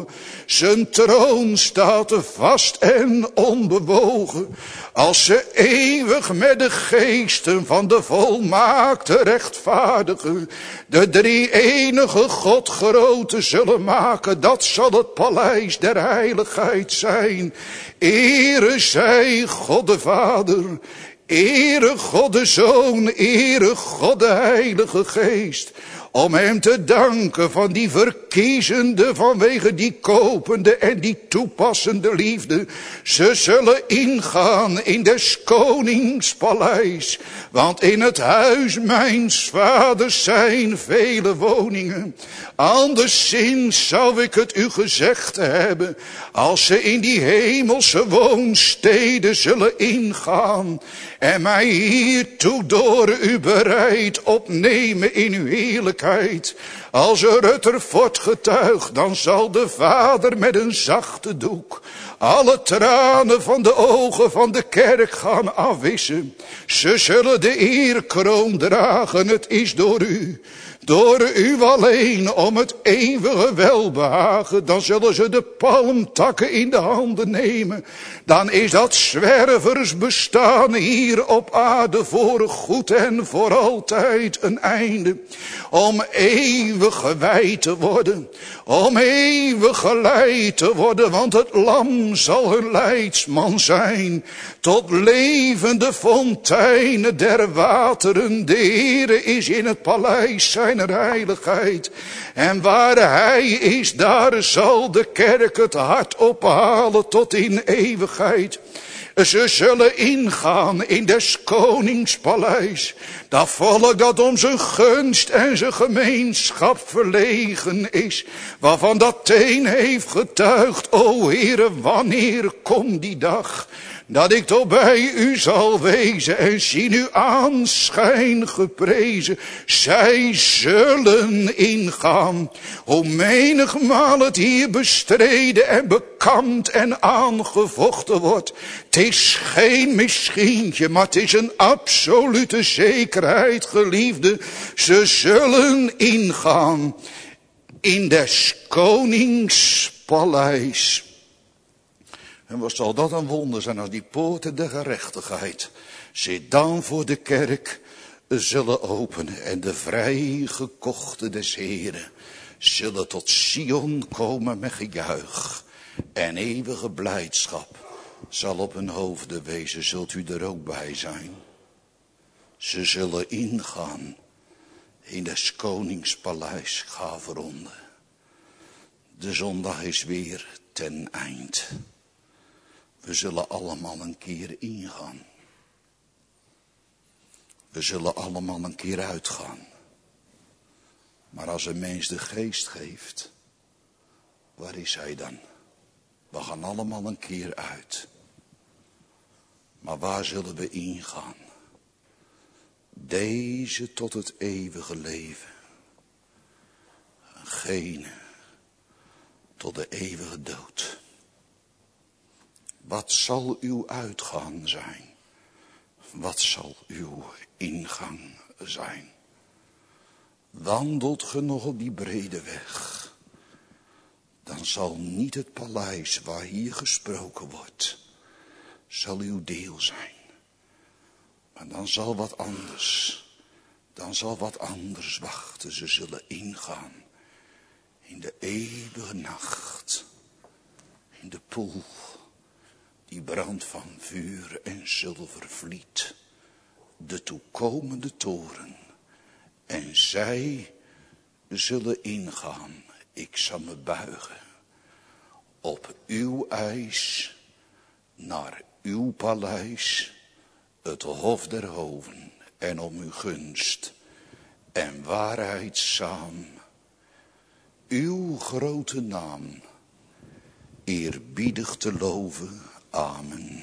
Zijn troon staat vast en onbewogen, als ze eeuwig met de geesten van de volmaakte rechtvaardigen de drie-enige God grote zullen maken. Dat zal het paleis der heiligheid zijn. Ere zij God de Vader, ere God de Zoon, ere God de Heilige Geest. Om hem te danken van die verkiezende, vanwege die kopende en die toepassende liefde. Ze zullen ingaan in des konings paleis. Want in het huis mijns vaders zijn vele woningen. Anderszins zou ik het u gezegd hebben, als ze in die hemelse woonsteden zullen ingaan en mij hiertoe door u bereid opnemen in uw heerlijkheid. Als er het ervoort getuigt, dan zal de Vader met een zachte doek alle tranen van de ogen van de kerk gaan afwissen. Ze zullen de eerkroon dragen, het is door u alleen, om het eeuwige welbehagen. Dan zullen ze de palmtakken in de handen nemen. Dan is dat zwervers bestaan hier op aarde voor goed en voor altijd een einde. Om eeuwig gewijd te worden, om eeuwig geleid te worden, want het lam zal hun leidsman zijn. Tot levende fonteinen der wateren, de Heere is in het paleis zijner heiligheid. En waar hij is, daar zal de kerk het hart ophalen tot in eeuwigheid. Ze zullen ingaan in des konings paleis. Dat volk dat om zijn gunst en zijn gemeenschap verlegen is. Waarvan dat teen heeft getuigd. O Heere, wanneer komt die dag? Dat ik toch bij u zal wezen en zien uw aanschijn geprezen. Zij zullen ingaan. Hoe menigmaal het hier bestreden en bekampt en aangevochten wordt. Het is geen misschientje, maar het is een absolute zekerheid, geliefde. Ze zullen ingaan in des konings paleis. En wat zal dat een wonder zijn als die poorten der gerechtigheid zich dan voor de kerk zullen openen. En de vrijgekochten des Heren zullen tot Sion komen met gejuich. En eeuwige blijdschap zal op hun hoofden wezen. Zult u er ook bij zijn? Ze zullen ingaan in des konings paleis. Ga verronden. De zondag is weer ten eind. We zullen allemaal een keer ingaan. We zullen allemaal een keer uitgaan. Maar als een mens de geest geeft, waar is hij dan? We gaan allemaal een keer uit. Maar waar zullen we ingaan? Deze tot het eeuwige leven. Gene tot de eeuwige dood. Wat zal uw uitgang zijn? Wat zal uw ingang zijn? Wandelt ge nog op die brede weg, dan zal niet het paleis waar hier gesproken wordt, zal uw deel zijn. Maar dan zal wat anders wachten. Ze zullen ingaan in de eeuwige nacht, in de poel die brandt van vuur en zilver vliet, de toekomende toren. En zij zullen ingaan, ik zal me buigen, op uw eis, naar uw paleis, het hof der hoven, en om uw gunst en waarheid saam, uw grote naam, eerbiedig te loven. Amen.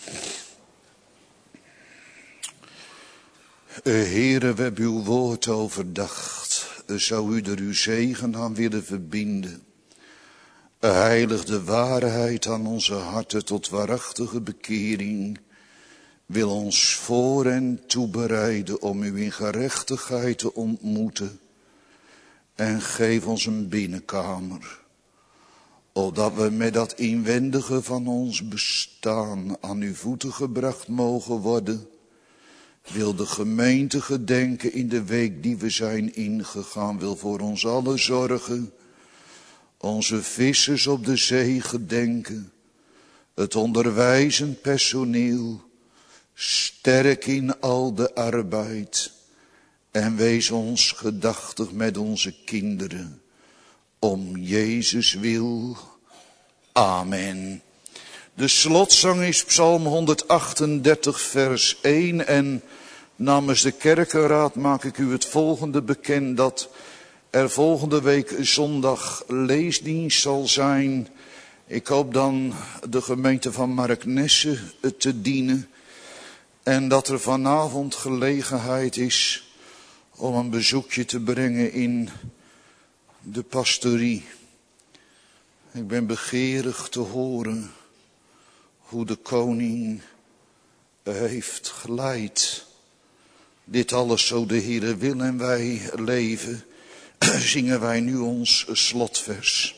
Heere, we hebben uw woord overdacht. Zou u er uw zegen aan willen verbinden? Heilig de waarheid aan onze harten tot waarachtige bekering. Wil ons voor en toebereiden om u in gerechtigheid te ontmoeten. En geef ons een binnenkamer opdat we met dat inwendige van ons bestaan aan uw voeten gebracht mogen worden, wil de gemeente gedenken in de week die we zijn ingegaan, wil voor ons allen zorgen, onze vissers op de zee gedenken, het onderwijzend personeel, sterk in al de arbeid, en wees ons gedachtig met onze kinderen, om Jezus wil. Amen. De slotzang is Psalm 138 vers 1 en namens de kerkenraad maak ik u het volgende bekend, dat er volgende week zondag leesdienst zal zijn. Ik hoop dan de gemeente van Marknesse te dienen en dat er vanavond gelegenheid is om een bezoekje te brengen in de pastorie. Ik ben begeerig te horen hoe de koning heeft geleid. Dit alles zo de Heere wil en wij leven, zingen wij nu ons slotvers.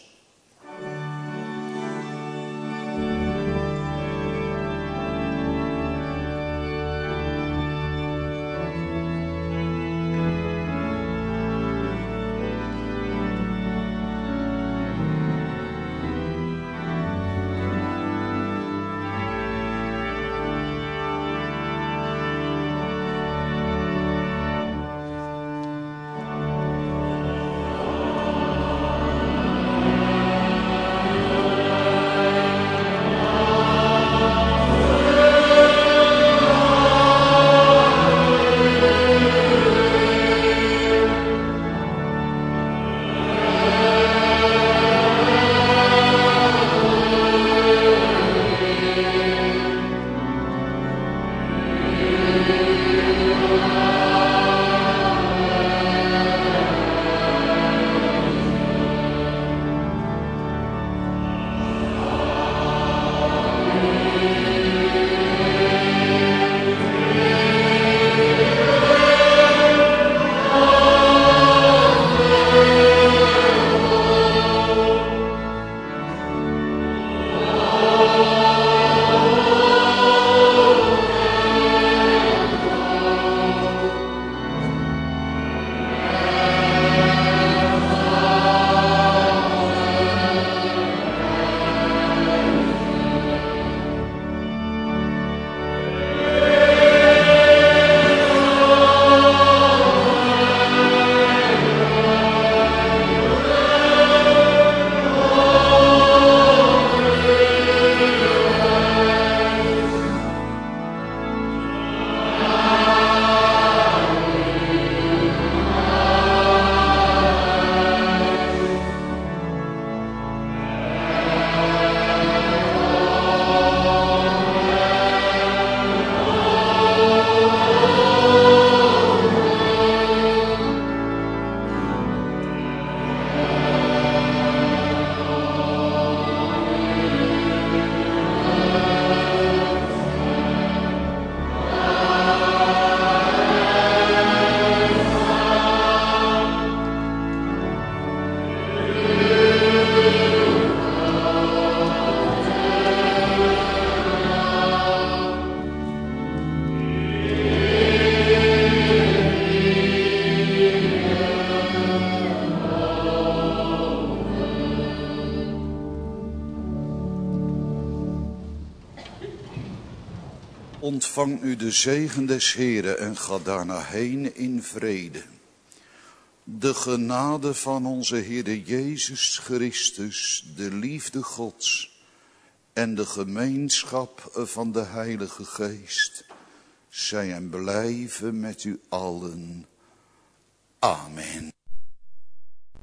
Ontvang u de zegen des Heeren en ga daarna heen in vrede. De genade van onze Heere Jezus Christus, de liefde Gods en de gemeenschap van de Heilige Geest, zij en blijven met u allen. Amen.